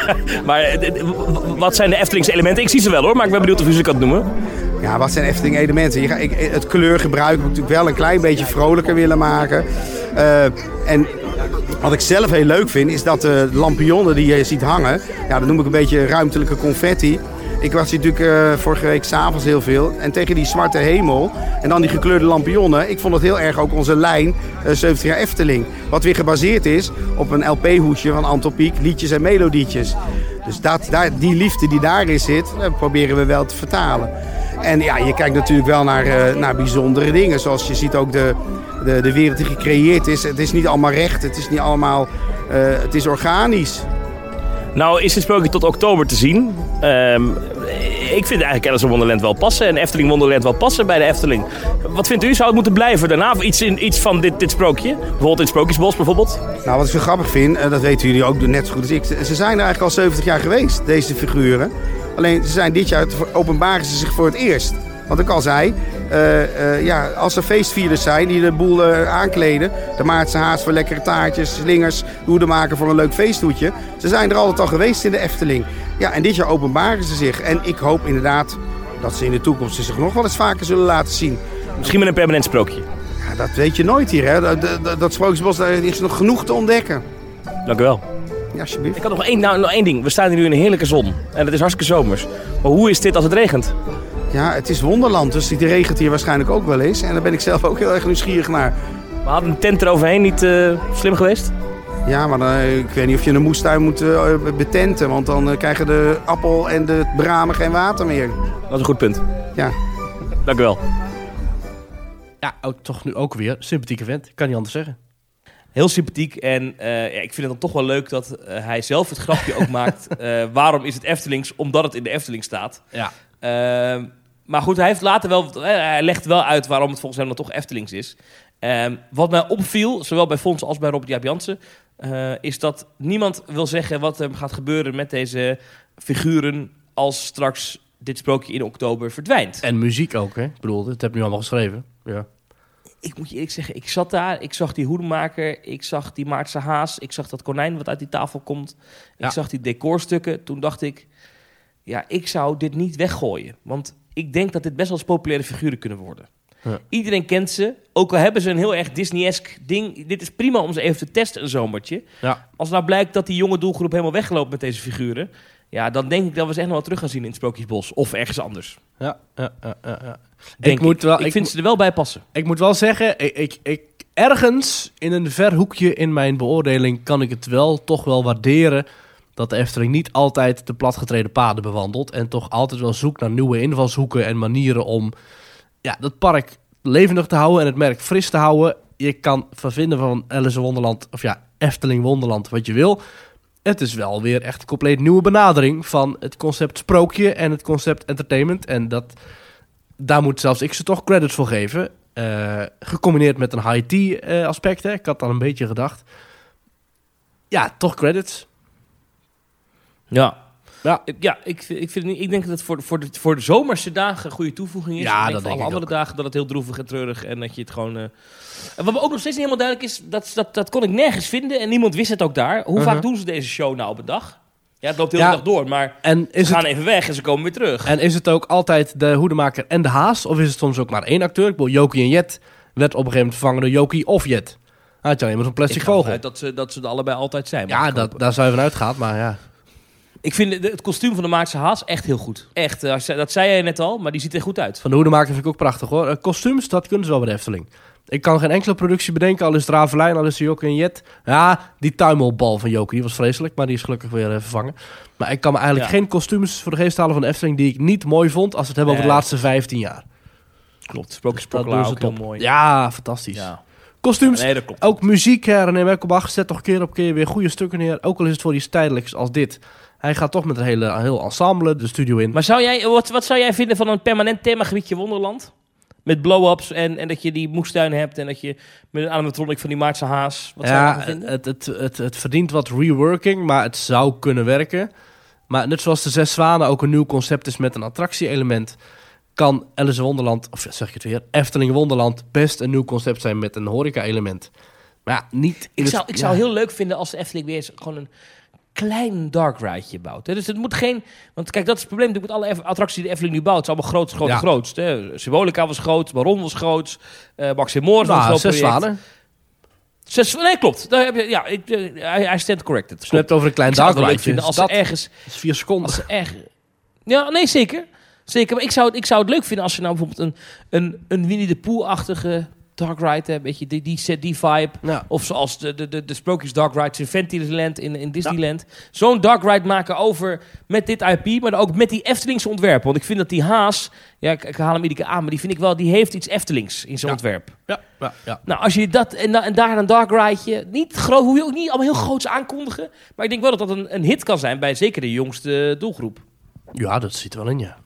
wat zijn de Eftelingse elementen? Ik zie ze wel hoor, maar ik ben benieuwd of u ze kan noemen. Ja, wat zijn Efteling elementen? Het kleurgebruik heb ik natuurlijk wel een klein beetje vrolijker willen maken. En wat ik zelf heel leuk vind, is dat de lampionnen die je ziet hangen, ja, dat noem ik een beetje ruimtelijke confetti. Ik was hier natuurlijk vorige week 's avonds heel veel. En tegen die zwarte hemel en dan die gekleurde lampionnen. Ik vond het heel erg ook onze lijn 70 jaar Efteling. Wat weer gebaseerd is op een LP-hoesje van Anton Pieck, liedjes en melodietjes. Dus die liefde die daarin zit, proberen we wel te vertalen. En ja, je kijkt natuurlijk wel naar bijzondere dingen. Zoals je ziet ook de wereld die gecreëerd is. Het is niet allemaal recht, het is niet allemaal... het is organisch. Nou is dit sprookje tot oktober te zien. Ik vind eigenlijk Alice in Wonderland wel passen en Efteling Wonderland wel passen bij de Efteling. Wat vindt u? Zou het moeten blijven daarna? Of iets van dit sprookje? Bijvoorbeeld in het Sprookjesbos bijvoorbeeld? Nou, wat ik zo grappig vind, dat weten jullie ook net zo goed als ik. Ze zijn er eigenlijk al 70 jaar geweest, deze figuren. Alleen ze zijn dit jaar, openbaren ze zich voor het eerst. Wat ik al zei, als er feestvierders zijn die de boel aankleden, de Maartse haas voor lekkere taartjes, slingers, hoeden maken voor een leuk feesthoedje. Ze zijn er altijd al geweest in de Efteling. Ja, en dit jaar openbaren ze zich. En ik hoop inderdaad dat ze in de toekomst zich nog wel eens vaker zullen laten zien. Misschien met een permanent sprookje. Ja, dat weet je nooit hier, hè. Dat Sprookjesbos, daar is nog genoeg te ontdekken. Dank u wel. Ja, alsjeblieft. Ik had nog één ding. We staan hier nu in een heerlijke zon. En het is hartstikke zomers. Maar hoe is dit als het regent? Ja, het is wonderland, dus het regent hier waarschijnlijk ook wel eens. En daar ben ik zelf ook heel erg nieuwsgierig naar. We hadden een tent eroverheen niet slim geweest? Ja, maar ik weet niet of je een moestuin moet betenten. Want dan krijgen de appel en de bramen geen water meer. Dat is een goed punt. Ja. Dank u wel. Ja, toch nu ook weer. Sympathieke vent, kan niet anders zeggen. Heel sympathiek en ik vind het dan toch wel leuk dat hij zelf het grapje ook maakt. Waarom is het Eftelings? Omdat het in de Efteling staat. Ja. Maar goed, hij heeft later wel, hij legt wel uit waarom het volgens hem dan toch Eftelings is. Wat mij opviel, zowel bij Fons als bij Robert Jaap Jansen, is dat niemand wil zeggen wat er gaat gebeuren met deze figuren als straks dit sprookje in oktober verdwijnt. En muziek ook, hè? Ik bedoel, dat heb ik nu allemaal geschreven. Ja. Ik moet je eerlijk zeggen, ik zat daar, ik zag die hoedenmaker, ik zag die Maartse haas, ik zag dat konijn wat uit die tafel komt, ik zag die decorstukken. Toen dacht ik, ja, ik zou dit niet weggooien, want ik denk dat dit best wel eens populaire figuren kunnen worden. Ja. Iedereen kent ze, ook al hebben ze een heel erg Disney-esk ding. Dit is prima om ze even te testen een zomertje. Ja. Als nou blijkt dat die jonge doelgroep helemaal wegloopt met deze figuren, ja, dan denk ik dat we ze echt nog wel terug gaan zien in het Sprookjesbos of ergens anders. Ja. Ik vind ze er wel bij passen. Ik moet wel zeggen, ik ergens in een ver hoekje in mijn beoordeling kan ik het wel toch wel waarderen dat de Efteling niet altijd de platgetreden paden bewandelt en toch altijd wel zoekt naar nieuwe invalshoeken en manieren om dat park levendig te houden en het merk fris te houden. Je kan vinden van Alice in Wonderland of Efteling Wonderland wat je wil. Het is wel weer echt een compleet nieuwe benadering van het concept sprookje en het concept entertainment. En daar moet zelfs ik ze toch credits voor geven. Gecombineerd met een high-tea aspect. Hè. Ik had al een beetje gedacht. Ja, toch credits. Ik denk dat het voor de zomerse dagen een goede toevoeging is. Ja, ik denk voor alle andere dagen dat het heel droevig en treurig en dat je het gewoon. En wat me ook nog steeds niet helemaal duidelijk is, dat kon ik nergens vinden en niemand wist het ook daar. Hoe vaak doen ze deze show nou op een dag? Ja, het loopt de hele dag door, maar ze gaan even weg en ze komen weer terug. En is het ook altijd de hoedemaker en de haas? Of is het soms ook maar één acteur? Ik bedoel, Jokie en Jet werd op een gegeven moment vervangen door Jokie of Jet. Had je alleen maar zo'n plastic vogel. Dat ze er allebei altijd zijn. Ja, daar zou je van uitgaan, maar ja. Ik vind het kostuum van de Maartse haas echt heel goed. Echt, dat zei jij net al, maar die ziet er goed uit. Van de hoedemaker vind ik ook prachtig hoor. Kostuums, dat kunnen ze wel bij de Efteling. Ik kan geen enkele productie bedenken, al is het Ravelijn, al is het Jokie en Jet. Ja, die tuimelbal van Jokie, die was vreselijk, maar die is gelukkig weer vervangen. Maar ik kan me eigenlijk geen kostuums voor de geest halen van de Efteling die ik niet mooi vond als we het hebben over de laatste 15 jaar. Klopt, Sprookjesprokkelaar ook heel mooi. Ja, fantastisch. Ja. Kostuums, ook muziek René Merkelbach zet toch keer op keer weer goede stukken neer. Ook al is het voor iets tijdelijks als dit. Hij gaat toch met een heel ensemble de studio in. Maar wat zou jij vinden van een permanent themagebiedje Wonderland? Met blow-ups en dat je die moestuin hebt en dat je met een animatronic van die Maartse haas. Wat zou je vinden? Het verdient wat reworking, maar het zou kunnen werken. Maar net zoals de Zes Zwanen ook een nieuw concept is met een attractie-element, kan Alice in Wonderland, of zeg ik het weer, Efteling Wonderland best een nieuw concept zijn met een horeca-element. Maar ja, niet in Ik zou heel leuk vinden als de Efteling weer gewoon een klein dark rideje bouwt. Dus het moet geen... Want kijk, dat is het probleem met alle attracties die de Efteling nu bouwt. Het is allemaal grootst. Symbolica was groot, Baron was groot, Max en Moor was een groot Zes Zwanen. Nee, klopt. Daar heb je, hij stand corrected. Dus je hebt over een klein dark ride. Als ze ergens... Dat is 4 seconden. Als ze ja, nee, zeker. Zeker, maar ik zou het leuk vinden als je nou bijvoorbeeld een Winnie the Pooh-achtige dark ride hebt, weet je, die vibe. Ja. Of zoals de Sprookjes dark rides in Fantasyland in Disneyland. Ja. Zo'n dark ride maken over met dit IP, maar ook met die Eftelingse ontwerpen. Want ik vind dat die haas, ja, ik haal hem iedere keer aan, maar die vind ik wel, die heeft iets Eftelings in zijn ontwerp. Ja. Nou, als je dat en daar een dark rideje, niet groot, hoef je ook niet allemaal heel groots aankondigen, maar ik denk wel dat dat een hit kan zijn bij zeker de jongste doelgroep. Ja, dat zit er wel in, ja.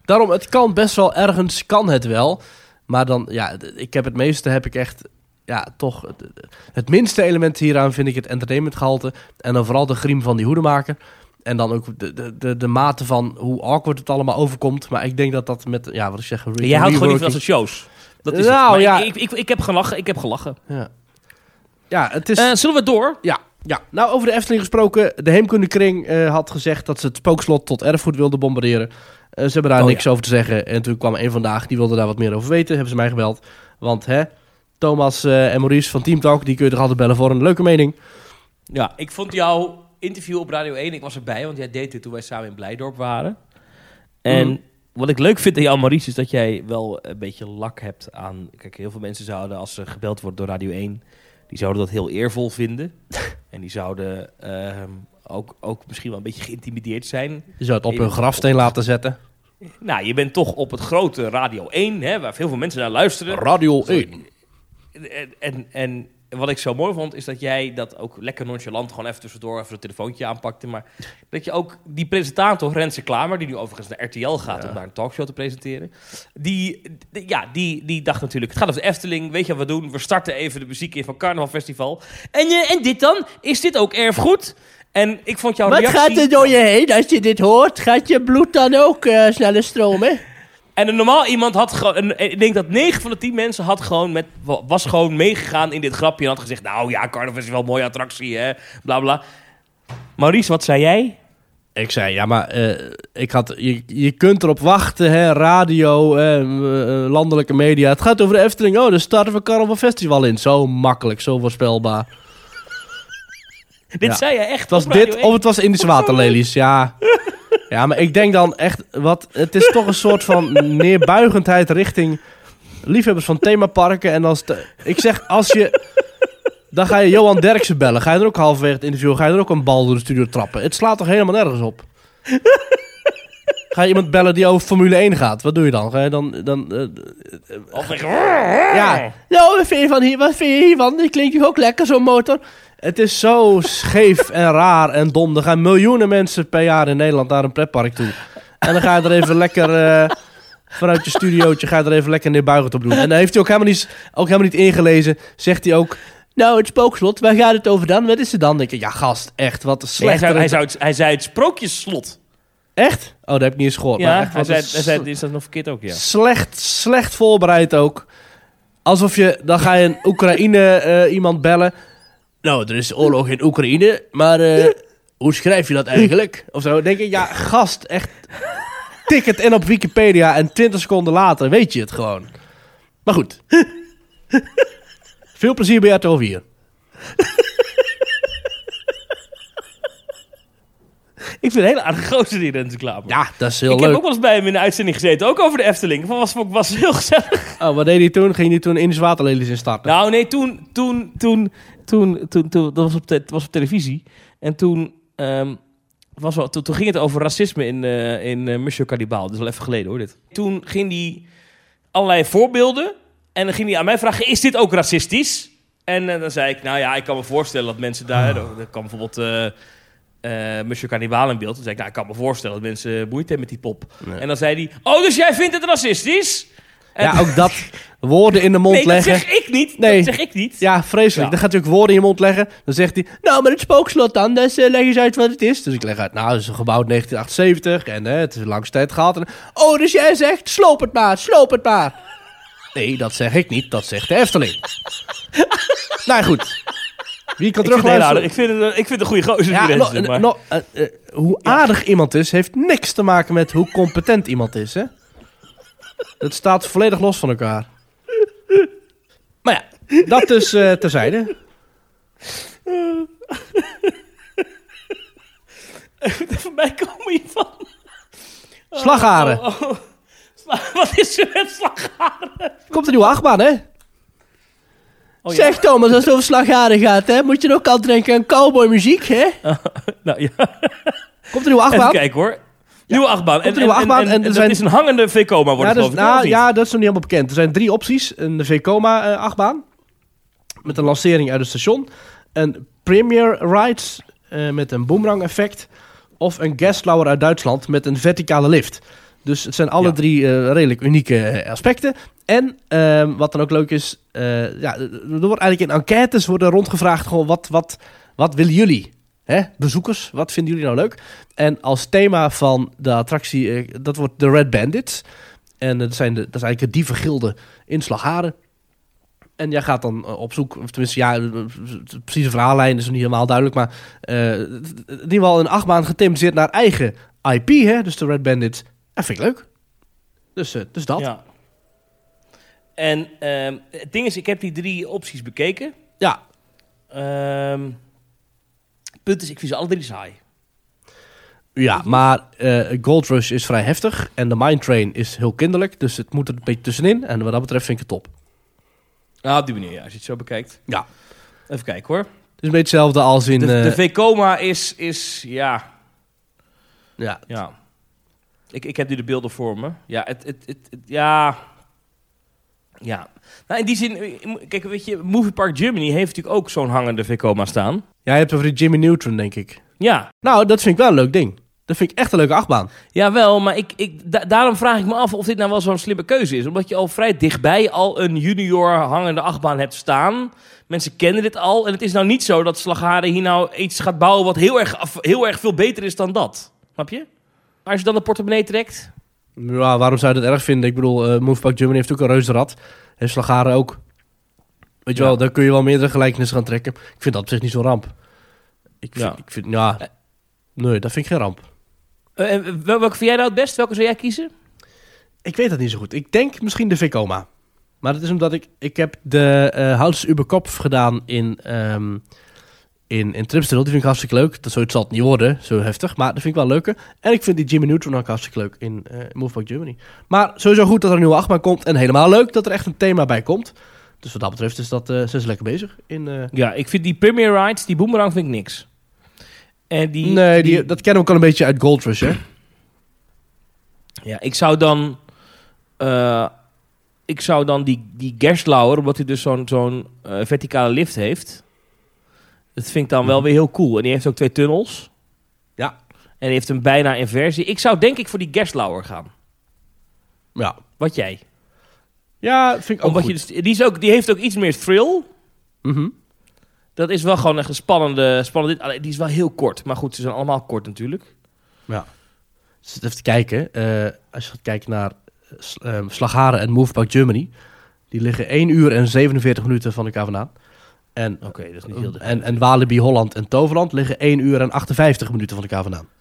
Daarom, het kan best wel ergens, kan het wel. Maar dan, ja, heb ik echt... Ja, toch, het minste element hieraan vind ik het entertainmentgehalte. En dan vooral de griem van die hoedemaker. En dan ook de mate van hoe awkward het allemaal overkomt. Maar ik denk dat met, ja, wat ik zeg... Jij houdt gewoon niet van dat soort shows. Dat is nou, het. Ja. Ik heb gelachen. Ja, het is... Zullen we door? Ja. Nou, over de Efteling gesproken. De Heemkundekring had gezegd dat ze het spookslot tot erfgoed wilden bombarderen. Ze hebben daar niks over te zeggen. En toen kwam een vandaag, die wilde daar wat meer over weten. Hebben ze mij gebeld. Want Thomas en Maurice van Team Talk, die kun je toch altijd bellen voor een leuke mening. Ja, ik vond jouw interview op Radio 1, ik was erbij, want jij deed het toen wij samen in Blijdorp waren. En wat ik leuk vind aan jou, Maurice, is dat jij wel een beetje lak hebt aan... Kijk, heel veel mensen zouden, als ze gebeld wordt door Radio 1, die zouden dat heel eervol vinden. En die zouden ook misschien wel een beetje geïntimideerd zijn. Je zou het op hun grafsteen laten zetten. Nou, je bent toch op het grote Radio 1, hè, waar veel mensen naar luisteren. Radio 1. En wat ik zo mooi vond, is dat jij dat ook lekker nonchalant gewoon even tussendoor even een telefoontje aanpakte. Maar dat je ook die presentator, Renze Klamer, die nu overigens naar RTL gaat om daar een talkshow te presenteren. Die dacht natuurlijk, het gaat over de Efteling, weet je wat we doen? We starten even de muziek in van Carnaval Festival. En dit dan? Is dit ook erfgoed? En ik vond jouw reactie... Wat gaat er door je heen als je dit hoort? Gaat je bloed dan ook sneller stromen? En een normaal iemand had gewoon... Ik denk dat 9 van de 10 mensen was gewoon meegegaan in dit grapje. En had gezegd, nou ja, Carnaval is wel een mooie attractie, hè. Bla bla. Maurice, wat zei jij? Ik zei, ja, maar je kunt erop wachten, hè. Radio, landelijke media. Het gaat over de Efteling. Oh, daar starten we Carnaval Festival in. Zo makkelijk, zo voorspelbaar. Dit zei je echt. Was dit, of het was Indische waterlelies, ja. Ja, maar ik denk dan echt... Het is toch een soort van neerbuigendheid richting liefhebbers van themaparken. En ik zeg, dan ga je Johan Derksen bellen. Ga je er ook halverwege het interview, ga je er ook een bal door de studio trappen. Het slaat toch helemaal nergens op? Ga je iemand bellen die over Formule 1 gaat? Wat doe je dan? Ga je dan ja. Nou, wat vind je hiervan? Die klinkt toch ook lekker, zo'n motor? Het is zo scheef en raar en dom. Er gaan miljoenen mensen per jaar in Nederland naar een pretpark toe. En dan ga je er even lekker... vanuit je studiootje ga je er even lekker neerbuigend op doen. En dan heeft hij ook helemaal niet ingelezen. Zegt hij ook... Nou, het spookslot, waar gaat het over dan? Wat is er dan? denk ik, ja gast, echt, wat slecht. Hij zei het sprookjesslot. Echt? Oh, dat heb ik niet eens gehoord. Ja, maar echt, hij zei, is dat nog verkeerd ook, ja. Slecht voorbereid ook. Alsof dan ga je een Oekraïne iemand bellen... Nou, er is oorlog in Oekraïne, maar hoe schrijf je dat eigenlijk? Of zo, denk ik, ja, gast, echt, tik het in op Wikipedia en 20 seconden later weet je het gewoon. Maar goed. Veel plezier bij RTL 4. Ik vind een hele aardige gozer die Renze Klamer. Ja, dat is heel leuk. Ik heb ook wel eens bij hem in de uitzending gezeten, ook over de Efteling. Was heel gezellig. Oh, wat deed hij toen? Ging hij toen Indische waterlelies instarten? Nou, nee, toen dat was op televisie. En toen ging het over racisme in Monsieur Cannibal. Dat is al even geleden, hoor, dit. Toen ging hij allerlei voorbeelden. En dan ging hij aan mij vragen, is dit ook racistisch? En dan zei ik, nou ja, ik kan me voorstellen dat mensen daar... Er kwam bijvoorbeeld Monsieur Cannibal in beeld. Toen zei ik, nou, ik kan me voorstellen dat mensen moeite hebben met die pop. Nee. En dan zei hij, oh, dus jij vindt het racistisch? En ja, ook dat. Woorden in de mond leggen. Dat zeg ik niet. Nee. Dat zeg ik niet. Ja, vreselijk. Dan gaat hij ook woorden in je mond leggen. Dan zegt hij, nou, maar het spookslot dan. Dus leg eens uit wat het is. Dus ik leg uit, nou, het is gebouwd 1978. En het is langs tijd gehad. En, oh, dus jij zegt, sloop het maar. Nee, dat zeg ik niet. Dat zegt de Efteling. Nou goed. Wie kan terugluisteren? Ik vind het een goede gozer. Ja, hoe aardig iemand is, heeft niks te maken met hoe competent iemand is, hè? Het staat volledig los van elkaar. Maar ja, dat dus terzijde. Voor mij komen hiervan. Slagharen. Wat is er met slagharen? Komt een nieuwe achtbaan, hè? Oh, ja. Zeg Thomas, als het over slagharen gaat, hè, moet je ook al denken aan cowboymuziek, hè? Nou ja. Komt een nieuwe achtbaan? Even kijken, hoor. Nieuwe achtbaan. En dat is een hangende Vekoma, wordt het geloof ik. Ja, dat is nog niet helemaal bekend. Er zijn 3 opties. Een Vekoma achtbaan. Met een lancering uit het station. Een Premier Rides met een boomerang effect. Of een Gerstlauer uit Duitsland met een verticale lift. Dus het zijn alle drie redelijk unieke aspecten. En wat dan ook leuk is, er wordt eigenlijk in enquêtes worden rondgevraagd gewoon wat willen jullie? Hè? Bezoekers, wat vinden jullie nou leuk? En als thema van de attractie, dat wordt de Red Bandits. En dat is eigenlijk de dievergilde in Slagharen. En jij gaat dan op zoek, of tenminste, de precieze verhaallijn is nog niet helemaal duidelijk, maar in ieder geval een achtbaan gethematiseerd naar eigen IP, hè? Dus de Red Bandits. Dat vind ik leuk. Dus dat. Ja. En het ding is, ik heb die 3 opties bekeken. Ja. Het punt is, ik vind ze alle 3 saai. Ja, maar Gold Rush is vrij heftig en de Mine Train is heel kinderlijk, dus het moet er een beetje tussenin. En wat dat betreft vind ik het top. Nou, op die manier, als je het zo bekijkt. Ja. Even kijken hoor. Het is een beetje hetzelfde als in... De Vekoma is ja. Ja. Ik heb nu de beelden voor me. Ja, ja. Nou, in die zin, kijk, weet je, Movie Park Germany heeft natuurlijk ook zo'n hangende Vekoma staan. Ja, je hebt het over die Jimmy Neutron, denk ik. Ja. Nou, dat vind ik wel een leuk ding. Dat vind ik echt een leuke achtbaan. Jawel, maar daarom vraag ik me af of dit nou wel zo'n slimme keuze is. Omdat je al vrij dichtbij al een junior hangende achtbaan hebt staan. Mensen kennen dit al. En het is nou niet zo dat Slagharen hier nou iets gaat bouwen wat heel erg veel beter is dan dat. Snap je? Maar als je dan de portemonnee trekt... Ja, waarom zou je dat erg vinden? Ik bedoel, Movie Park Germany heeft ook een reuzenrad. En Slagharen ook. Weet je wel, daar kun je wel meerdere gelijkenissen gaan trekken. Ik vind dat op zich niet zo'n ramp. Nee, dat vind ik geen ramp. Welke vind jij nou het best? Welke zou jij kiezen? Ik weet dat niet zo goed. Ik denk misschien de Vekoma. Maar dat is omdat ik heb de House über Kopf gedaan in Tripsdrill. Die vind ik hartstikke leuk. Dat zoiets zal het niet worden, zo heftig. Maar dat vind ik wel leuker. En ik vind die Jimmy Neutron ook hartstikke leuk in Movie Park Germany. Maar sowieso goed dat er een nieuwe achtbaan komt. En helemaal leuk dat er echt een thema bij komt. Dus wat dat betreft is dat, zijn ze lekker bezig. Ja, ik vind die Premier Rides, die Boomerang vind ik niks. En dat kennen we ook al een beetje uit Gold Rush, hè? Ja, ik zou dan die Gerstlauer, omdat hij dus zo'n verticale lift heeft. Dat vind ik dan wel weer heel cool. En die heeft ook 2 tunnels. Ja. En die heeft een bijna inversie. Ik zou denk ik voor die Gerstlauer gaan. Ja. Wat jij? Ja, vind ik ook omdat goed. Die heeft ook iets meer thrill. Mhm. Dat is wel gewoon echt een spannende... Die is wel heel kort. Maar goed, ze zijn allemaal kort natuurlijk. Ja. Dus even te kijken. Als je gaat kijken naar Slagharen en Movie Park Germany. Die liggen 1 uur en 47 minuten van elkaar vandaan. Oké, dat is niet heel en Walibi Holland en Toverland liggen 1 uur en 58 minuten van elkaar vandaan.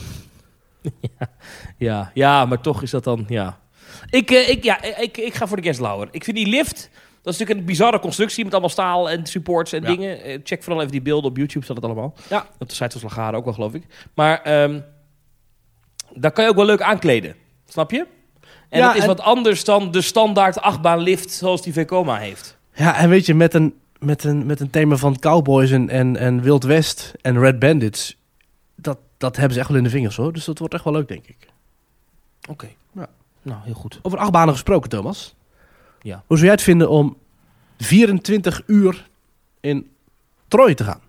Ja, maar toch is dat dan... Ja. Ik ga voor de Gerstlauer. Ik vind die lift... Dat is natuurlijk een bizarre constructie met allemaal staal en supports en dingen. Check vooral even die beelden op YouTube, staat het allemaal. Ja. Op de site van Slagharen ook wel, geloof ik. Maar daar kan je ook wel leuk aankleden. Snap je? En dat is wat anders dan de standaard achtbaanlift zoals die Vekoma heeft. Ja, en weet je, met een thema van cowboys en Wild West en Red Bandits... Dat hebben ze echt wel in de vingers, hoor. Dus dat wordt echt wel leuk, denk ik. Oké. Ja. Nou, heel goed. Over achtbanen gesproken, Thomas. Ja. Hoe zou jij het vinden om 24 uur in Troy te gaan?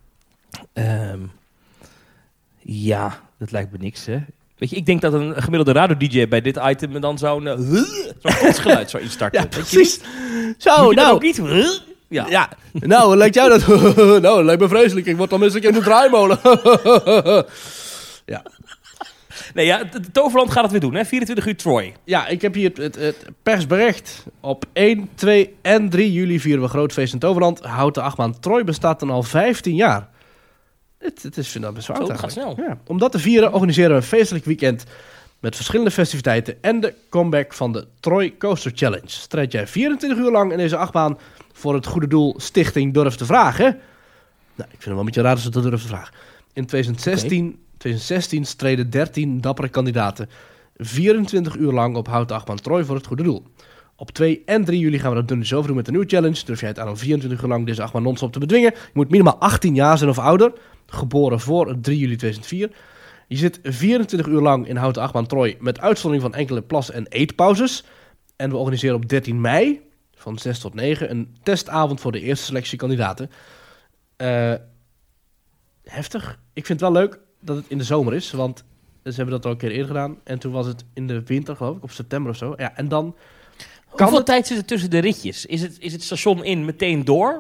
Ja, dat lijkt me niks, hè. Weet je, ik denk dat een gemiddelde radio-dj bij dit item dan zo'n kotsgeluid zou instarten. Ja, precies. Zo, moet je nou. ook niet... Ja. Nou, lijkt jou dat? Nou, dat lijkt me vreselijk. Ik word dan minstens in de draaimolen. Ja. Nee, ja, Toverland gaat het weer doen, hè? 24 uur Troy. Ja, ik heb hier het persbericht. Op 1, 2 en 3 juli vieren we groot feest in Toverland. Houten achtbaan Troy bestaat dan al 15 jaar. Het is, vind ik best wel oud gaat eigenlijk. snel. Ja. Om dat te vieren organiseren we een feestelijk weekend met verschillende festiviteiten en de comeback van de Troy Coaster Challenge. Strijd jij 24 uur lang in deze achtbaan voor het goede doel Stichting Durf te Vragen? Nou, ik vind het wel een beetje raar als ze dat durven te vragen. In 2016 streden 13 dappere kandidaten 24 uur lang op houten achtbaan Troy voor het goede doel. Op 2 en 3 juli gaan we dat dus over doen met een nieuwe challenge. Durf jij het aan om 24 uur lang deze achtbaan non-stop te bedwingen? Je moet minimaal 18 jaar zijn of ouder, geboren voor 3 juli 2004. Je zit 24 uur lang in houten achtbaan Troy met uitzondering van enkele plas- en eetpauzes. En we organiseren op 13 mei van 6 tot 9 een testavond voor de eerste selectie kandidaten. Heftig. Ik vind het wel leuk dat het in de zomer is, want Ze hebben dat al een keer eerder gedaan. En toen was het in de winter, geloof ik, of september of zo. Ja, en dan Hoeveel tijd zit er tussen de ritjes? Is het station in meteen door?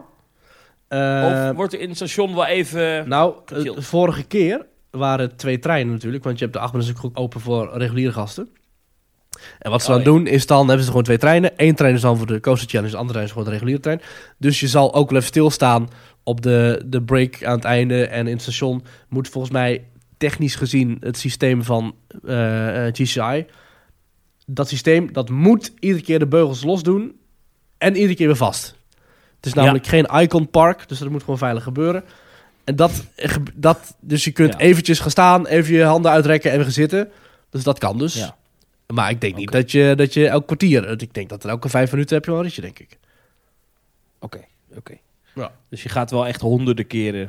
Of wordt er in het station wel even... de vorige keer waren het 2 treinen natuurlijk. Want je hebt de achtbaan natuurlijk goed open voor reguliere gasten. En wat ze dan doen, is dan hebben ze gewoon 2 treinen. 1 trein is dan voor de Coaster Challenge, de andere trein is gewoon de reguliere trein. Dus je zal ook wel even stilstaan op de break aan het einde. En in het station moet volgens mij technisch gezien het systeem van GCI... Dat systeem, dat moet iedere keer de beugels los doen en iedere keer weer vast. Het is namelijk geen Icon Park, dus dat moet gewoon veilig gebeuren. En dus je kunt eventjes gaan staan, even je handen uitrekken en weer gaan zitten. Dus dat kan dus. Ja. Maar ik denk niet dat je elk kwartier... Ik denk dat er elke 5 minuten heb je wel een ritje, denk ik. Oké. Ja. Dus je gaat wel echt honderden keren...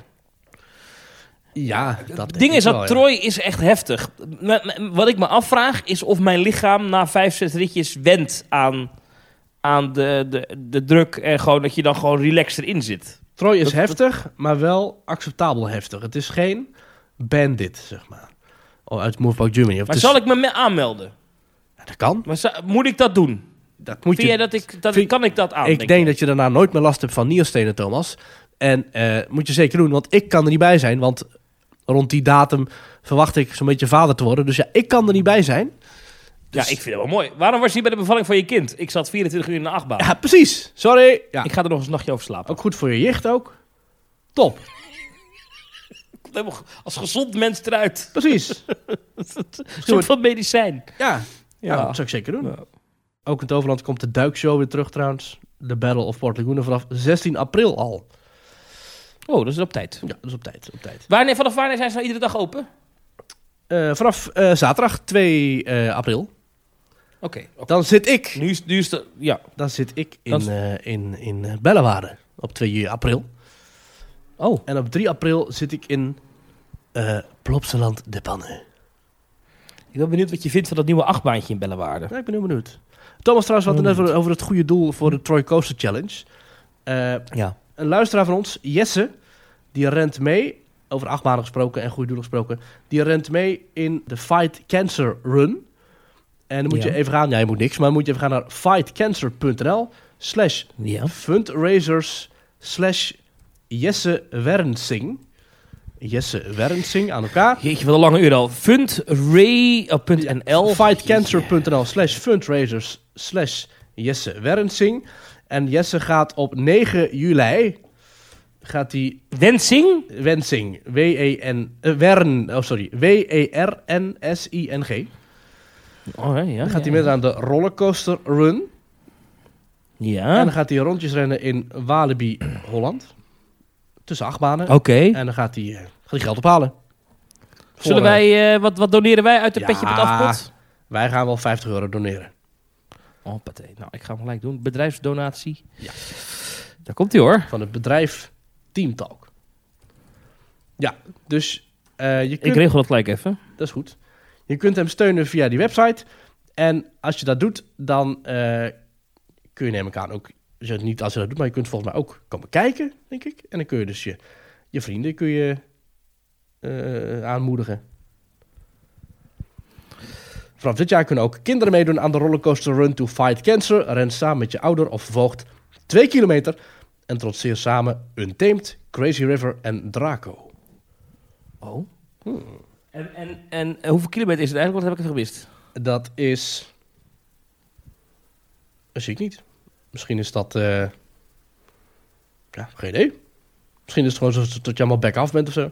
Ja, het ding is dat Troy is echt heftig. Wat ik me afvraag is of mijn lichaam na 5-6 ritjes wendt aan de druk en gewoon dat je dan gewoon relaxed erin zit. Troy is heftig, maar wel acceptabel heftig. Het is geen Bandit, zeg maar. Uit Movepark Germany. Maar zal ik me aanmelden? Ja, dat kan. Maar moet ik dat doen? Dat moet kan ik dat aan? Ik denk dat je daarna nooit meer last hebt van nierstenen, Thomas. En moet je zeker doen, want ik kan er niet bij zijn, want... Rond die datum verwacht ik zo'n beetje vader te worden. Dus ja, ik kan er niet bij zijn. Dus... Ja, ik vind het wel mooi. Waarom was je bij de bevalling van je kind? Ik zat 24 uur in de achtbaan. Ja, precies. Sorry. Ja. Ik ga er nog eens een nachtje over slapen. Ook goed voor je jicht ook. Top. Komt helemaal als gezond mens eruit. Precies. Een soort van medicijn. Ja, dat zou ik zeker doen. Ja. Ook in Toverland komt de duikshow weer terug trouwens. De Battle of Port Laguna vanaf 16 april al. Oh, dat is op tijd. Ja, dat is op tijd. Vanaf wanneer zijn ze nou iedere dag open? Vanaf zaterdag 2 april. Oké. Dan zit ik... Nu is het... Ja. Dan zit ik in Bellewaarde op 2 april. Oh. En op 3 april zit ik in Plopsaland de Pannen. Ik ben benieuwd wat je vindt van dat nieuwe achtbaantje in Bellewaarde. Ja, ik ben heel benieuwd. Thomas trouwens had het net over het goede doel voor de Troy Coaster Challenge. Ja. Een luisteraar van ons, Jesse, die rent mee, over achtbanen gesproken en goede doelen gesproken, die rent mee in de Fight Cancer Run. En dan moet je even gaan, je moet niks, maar dan moet je even gaan naar fightcancer.nl/fundraisers/Jesse Wernsing. Jesse Wernsing aan elkaar. Jeetje, wat een lange uur al. Fundraise.nl. Fightcancer.nl/fundraisers/Jesse Wernsing. En Jesse gaat op 9 juli... Gaat hij... Wensing? Wensing. W-E-R-N-S-I-N-G. Oh, ja, dan gaat hij met aan de Rollercoaster Run. Ja. En dan gaat hij rondjes rennen in Walibi, Holland. Tussen achtbanen. Oké. En dan gaat hij geld ophalen. Zullen wij... wat doneren wij uit de Petje Pat Afpot? Wij gaan wel €50 doneren. Oh, paté. Nou, ik ga hem gelijk doen. Bedrijfsdonatie. Ja. Daar komt hij hoor. Van het bedrijf Teamtalk. Ja, dus je kunt... Ik regel dat gelijk even. Dat is goed. Je kunt hem steunen via die website. En als je dat doet, dan kun je neem ik aan ook... Niet als je dat doet, maar je kunt volgens mij ook komen kijken, denk ik. En dan kun je dus je vrienden kun je, aanmoedigen. Vanaf dit jaar kunnen ook kinderen meedoen aan de Rollercoaster Run to Fight Cancer. Ren samen met je ouder of voogd 2 kilometer en trotseer samen Untamed, Crazy River en Draco. Oh. En hoeveel kilometer is het eigenlijk? Wat heb ik even gemist? Dat is... Dat zie ik niet. Misschien is dat... geen idee. Misschien is het gewoon zo dat je allemaal back-af bent of zo.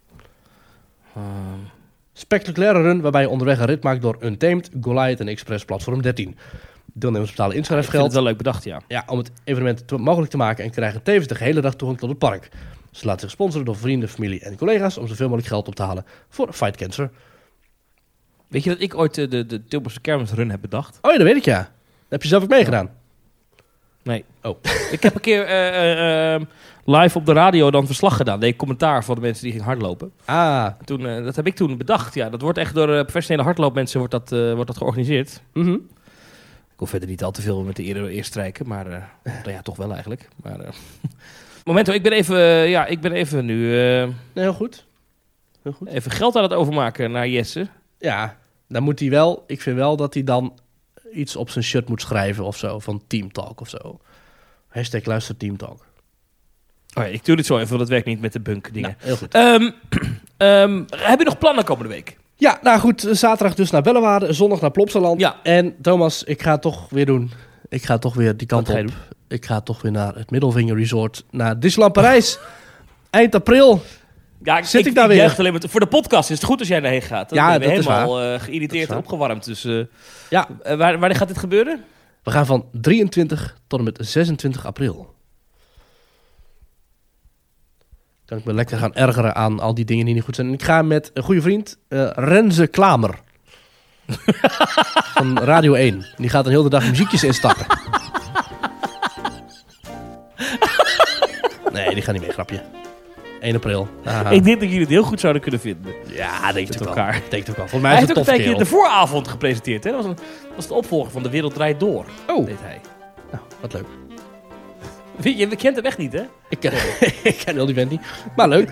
Spectaculaire run waarbij je onderweg een rit maakt door Untamed, Goliath en Express Platform 13. Deelnemers betalen inschrijfgeld. Dat is wel leuk bedacht, ja. Ja, om het evenement mogelijk te maken en krijgen tevens de hele dag toegang tot het park. Ze laten zich sponsoren door vrienden, familie en collega's om zoveel mogelijk geld op te halen voor Fight Cancer. Weet je dat ik ooit de Tilburgse kermisrun heb bedacht? Oh ja, dat weet ik, ja. Dat heb je zelf ook meegedaan. Nee. Oh. Ik heb een keer live op de radio dan verslag gedaan. Deed commentaar van de mensen die gingen hardlopen. Dat heb ik toen bedacht. Ja, dat wordt echt door professionele hardloopmensen wordt dat georganiseerd. Mm-hmm. Ik hoef verder niet al te veel met de eerst strijken, maar ja, toch wel eigenlijk. Maar, Momento, ik ben even nu... Nee, heel goed. Even geld aan het overmaken naar Jesse. Ja, dan moet hij wel... Ik vind wel dat hij dan iets op zijn shirt moet schrijven of zo. Van Team Talk of zo. # luister Team Talk. Oh ja, ik doe dit zo even, dat werkt niet met de bunk dingen. Nou, heel goed. Heb je nog plannen komende week? Ja, nou goed. Zaterdag dus naar Bellewaarde. Zondag naar Plopsaland. Ja. En Thomas, ik ga het toch weer doen. Ik ga toch weer die kant Wat ga op. je Ik ga toch weer naar het Middelvinger Resort. Naar Disneyland Parijs. Eind april. Ja, Zit ik daar weer? juich alleen maar voor de podcast is het goed als jij daarheen gaat. Dan Ja, ben je dat is helemaal geïrriteerd en waar. opgewarmd. Dus Ja. wanneer gaat dit gebeuren? We gaan van 23 tot en met 26 april. Kan ik me lekker gaan ergeren aan al die dingen die niet goed zijn. En ik ga met een goede vriend, Renze Klamer. Van Radio 1. Die gaat dan heel de dag muziekjes instarten. Nee, die gaat niet mee, grapje. 1 april. Aha. Ik denk dat jullie het heel goed zouden kunnen vinden. Ja, denk Met ik ook elkaar. wel. Denk ik ook wel. Volgens mij Hij is heeft het ook een een tof tijdje kerel. de vooravond gepresenteerd. Hè? Dat was de opvolger van De Wereld Draait Door. Oh, Deed hij. nou, wat leuk. Je kent hem echt niet, hè? Ik ken heel die vent niet. Maar leuk.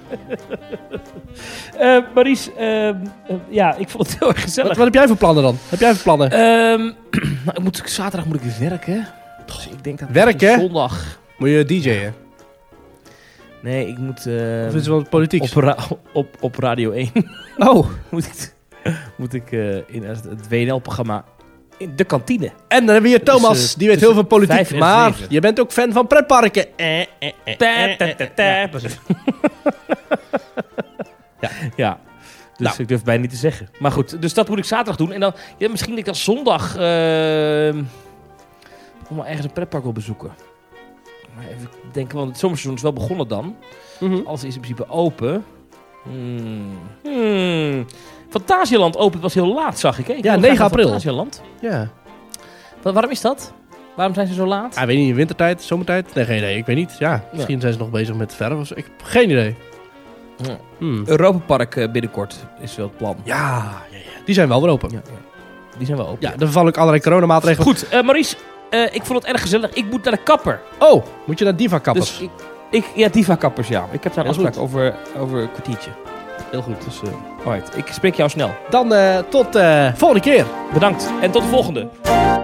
Maurice, ja, ik vond het heel erg gezellig. Wat heb jij voor plannen dan? Heb jij voor plannen? Nou, zaterdag moet ik weer werken. Dus ik denk dat Werken? zondag... Moet je DJ'en? Nee, ik moet Of is het wel politiek? op Radio 1 Oh. moet ik in het WNL-programma in de kantine. En dan hebben we hier Thomas, Dus, die weet heel veel 5 politiek. en Maar 7. je bent ook fan van pretparken. Ja, dus Nou. ik durf het bijna niet te zeggen. Maar goed, dus dat moet ik zaterdag doen. En dan, ja, misschien dat ik dan zondag om maar ergens een pretpark wil bezoeken. Maar even denken, want het zomerseizoen is wel begonnen dan. Alles is in principe open. Fantasieland open was heel laat, zag ik. Hè? Ik Ja, wil 9 graag naar april. Fantasieland. Ja. Waarom is dat? Waarom zijn ze zo laat? Ik weet niet, wintertijd, zomertijd? Nee, geen idee. Ik weet niet. Ja, misschien zijn ze nog bezig met verf of zo. Ik heb geen idee. Ja. Hmm. Europapark binnenkort is wel het plan. Ja. Die zijn wel weer open. Ja. Die zijn wel open. Ja, er vallen ook allerlei coronamaatregelen. Goed, Maurice, ik vond het erg gezellig. Ik moet naar de kapper. Oh, moet je naar Diva Kappers? Dus ja, Diva Kappers, ja. Ik heb daar een Heel afspraak over een kwartiertje. Heel goed. Dus, alright. Ik spreek jou snel. Dan tot volgende keer. Bedankt en tot de volgende.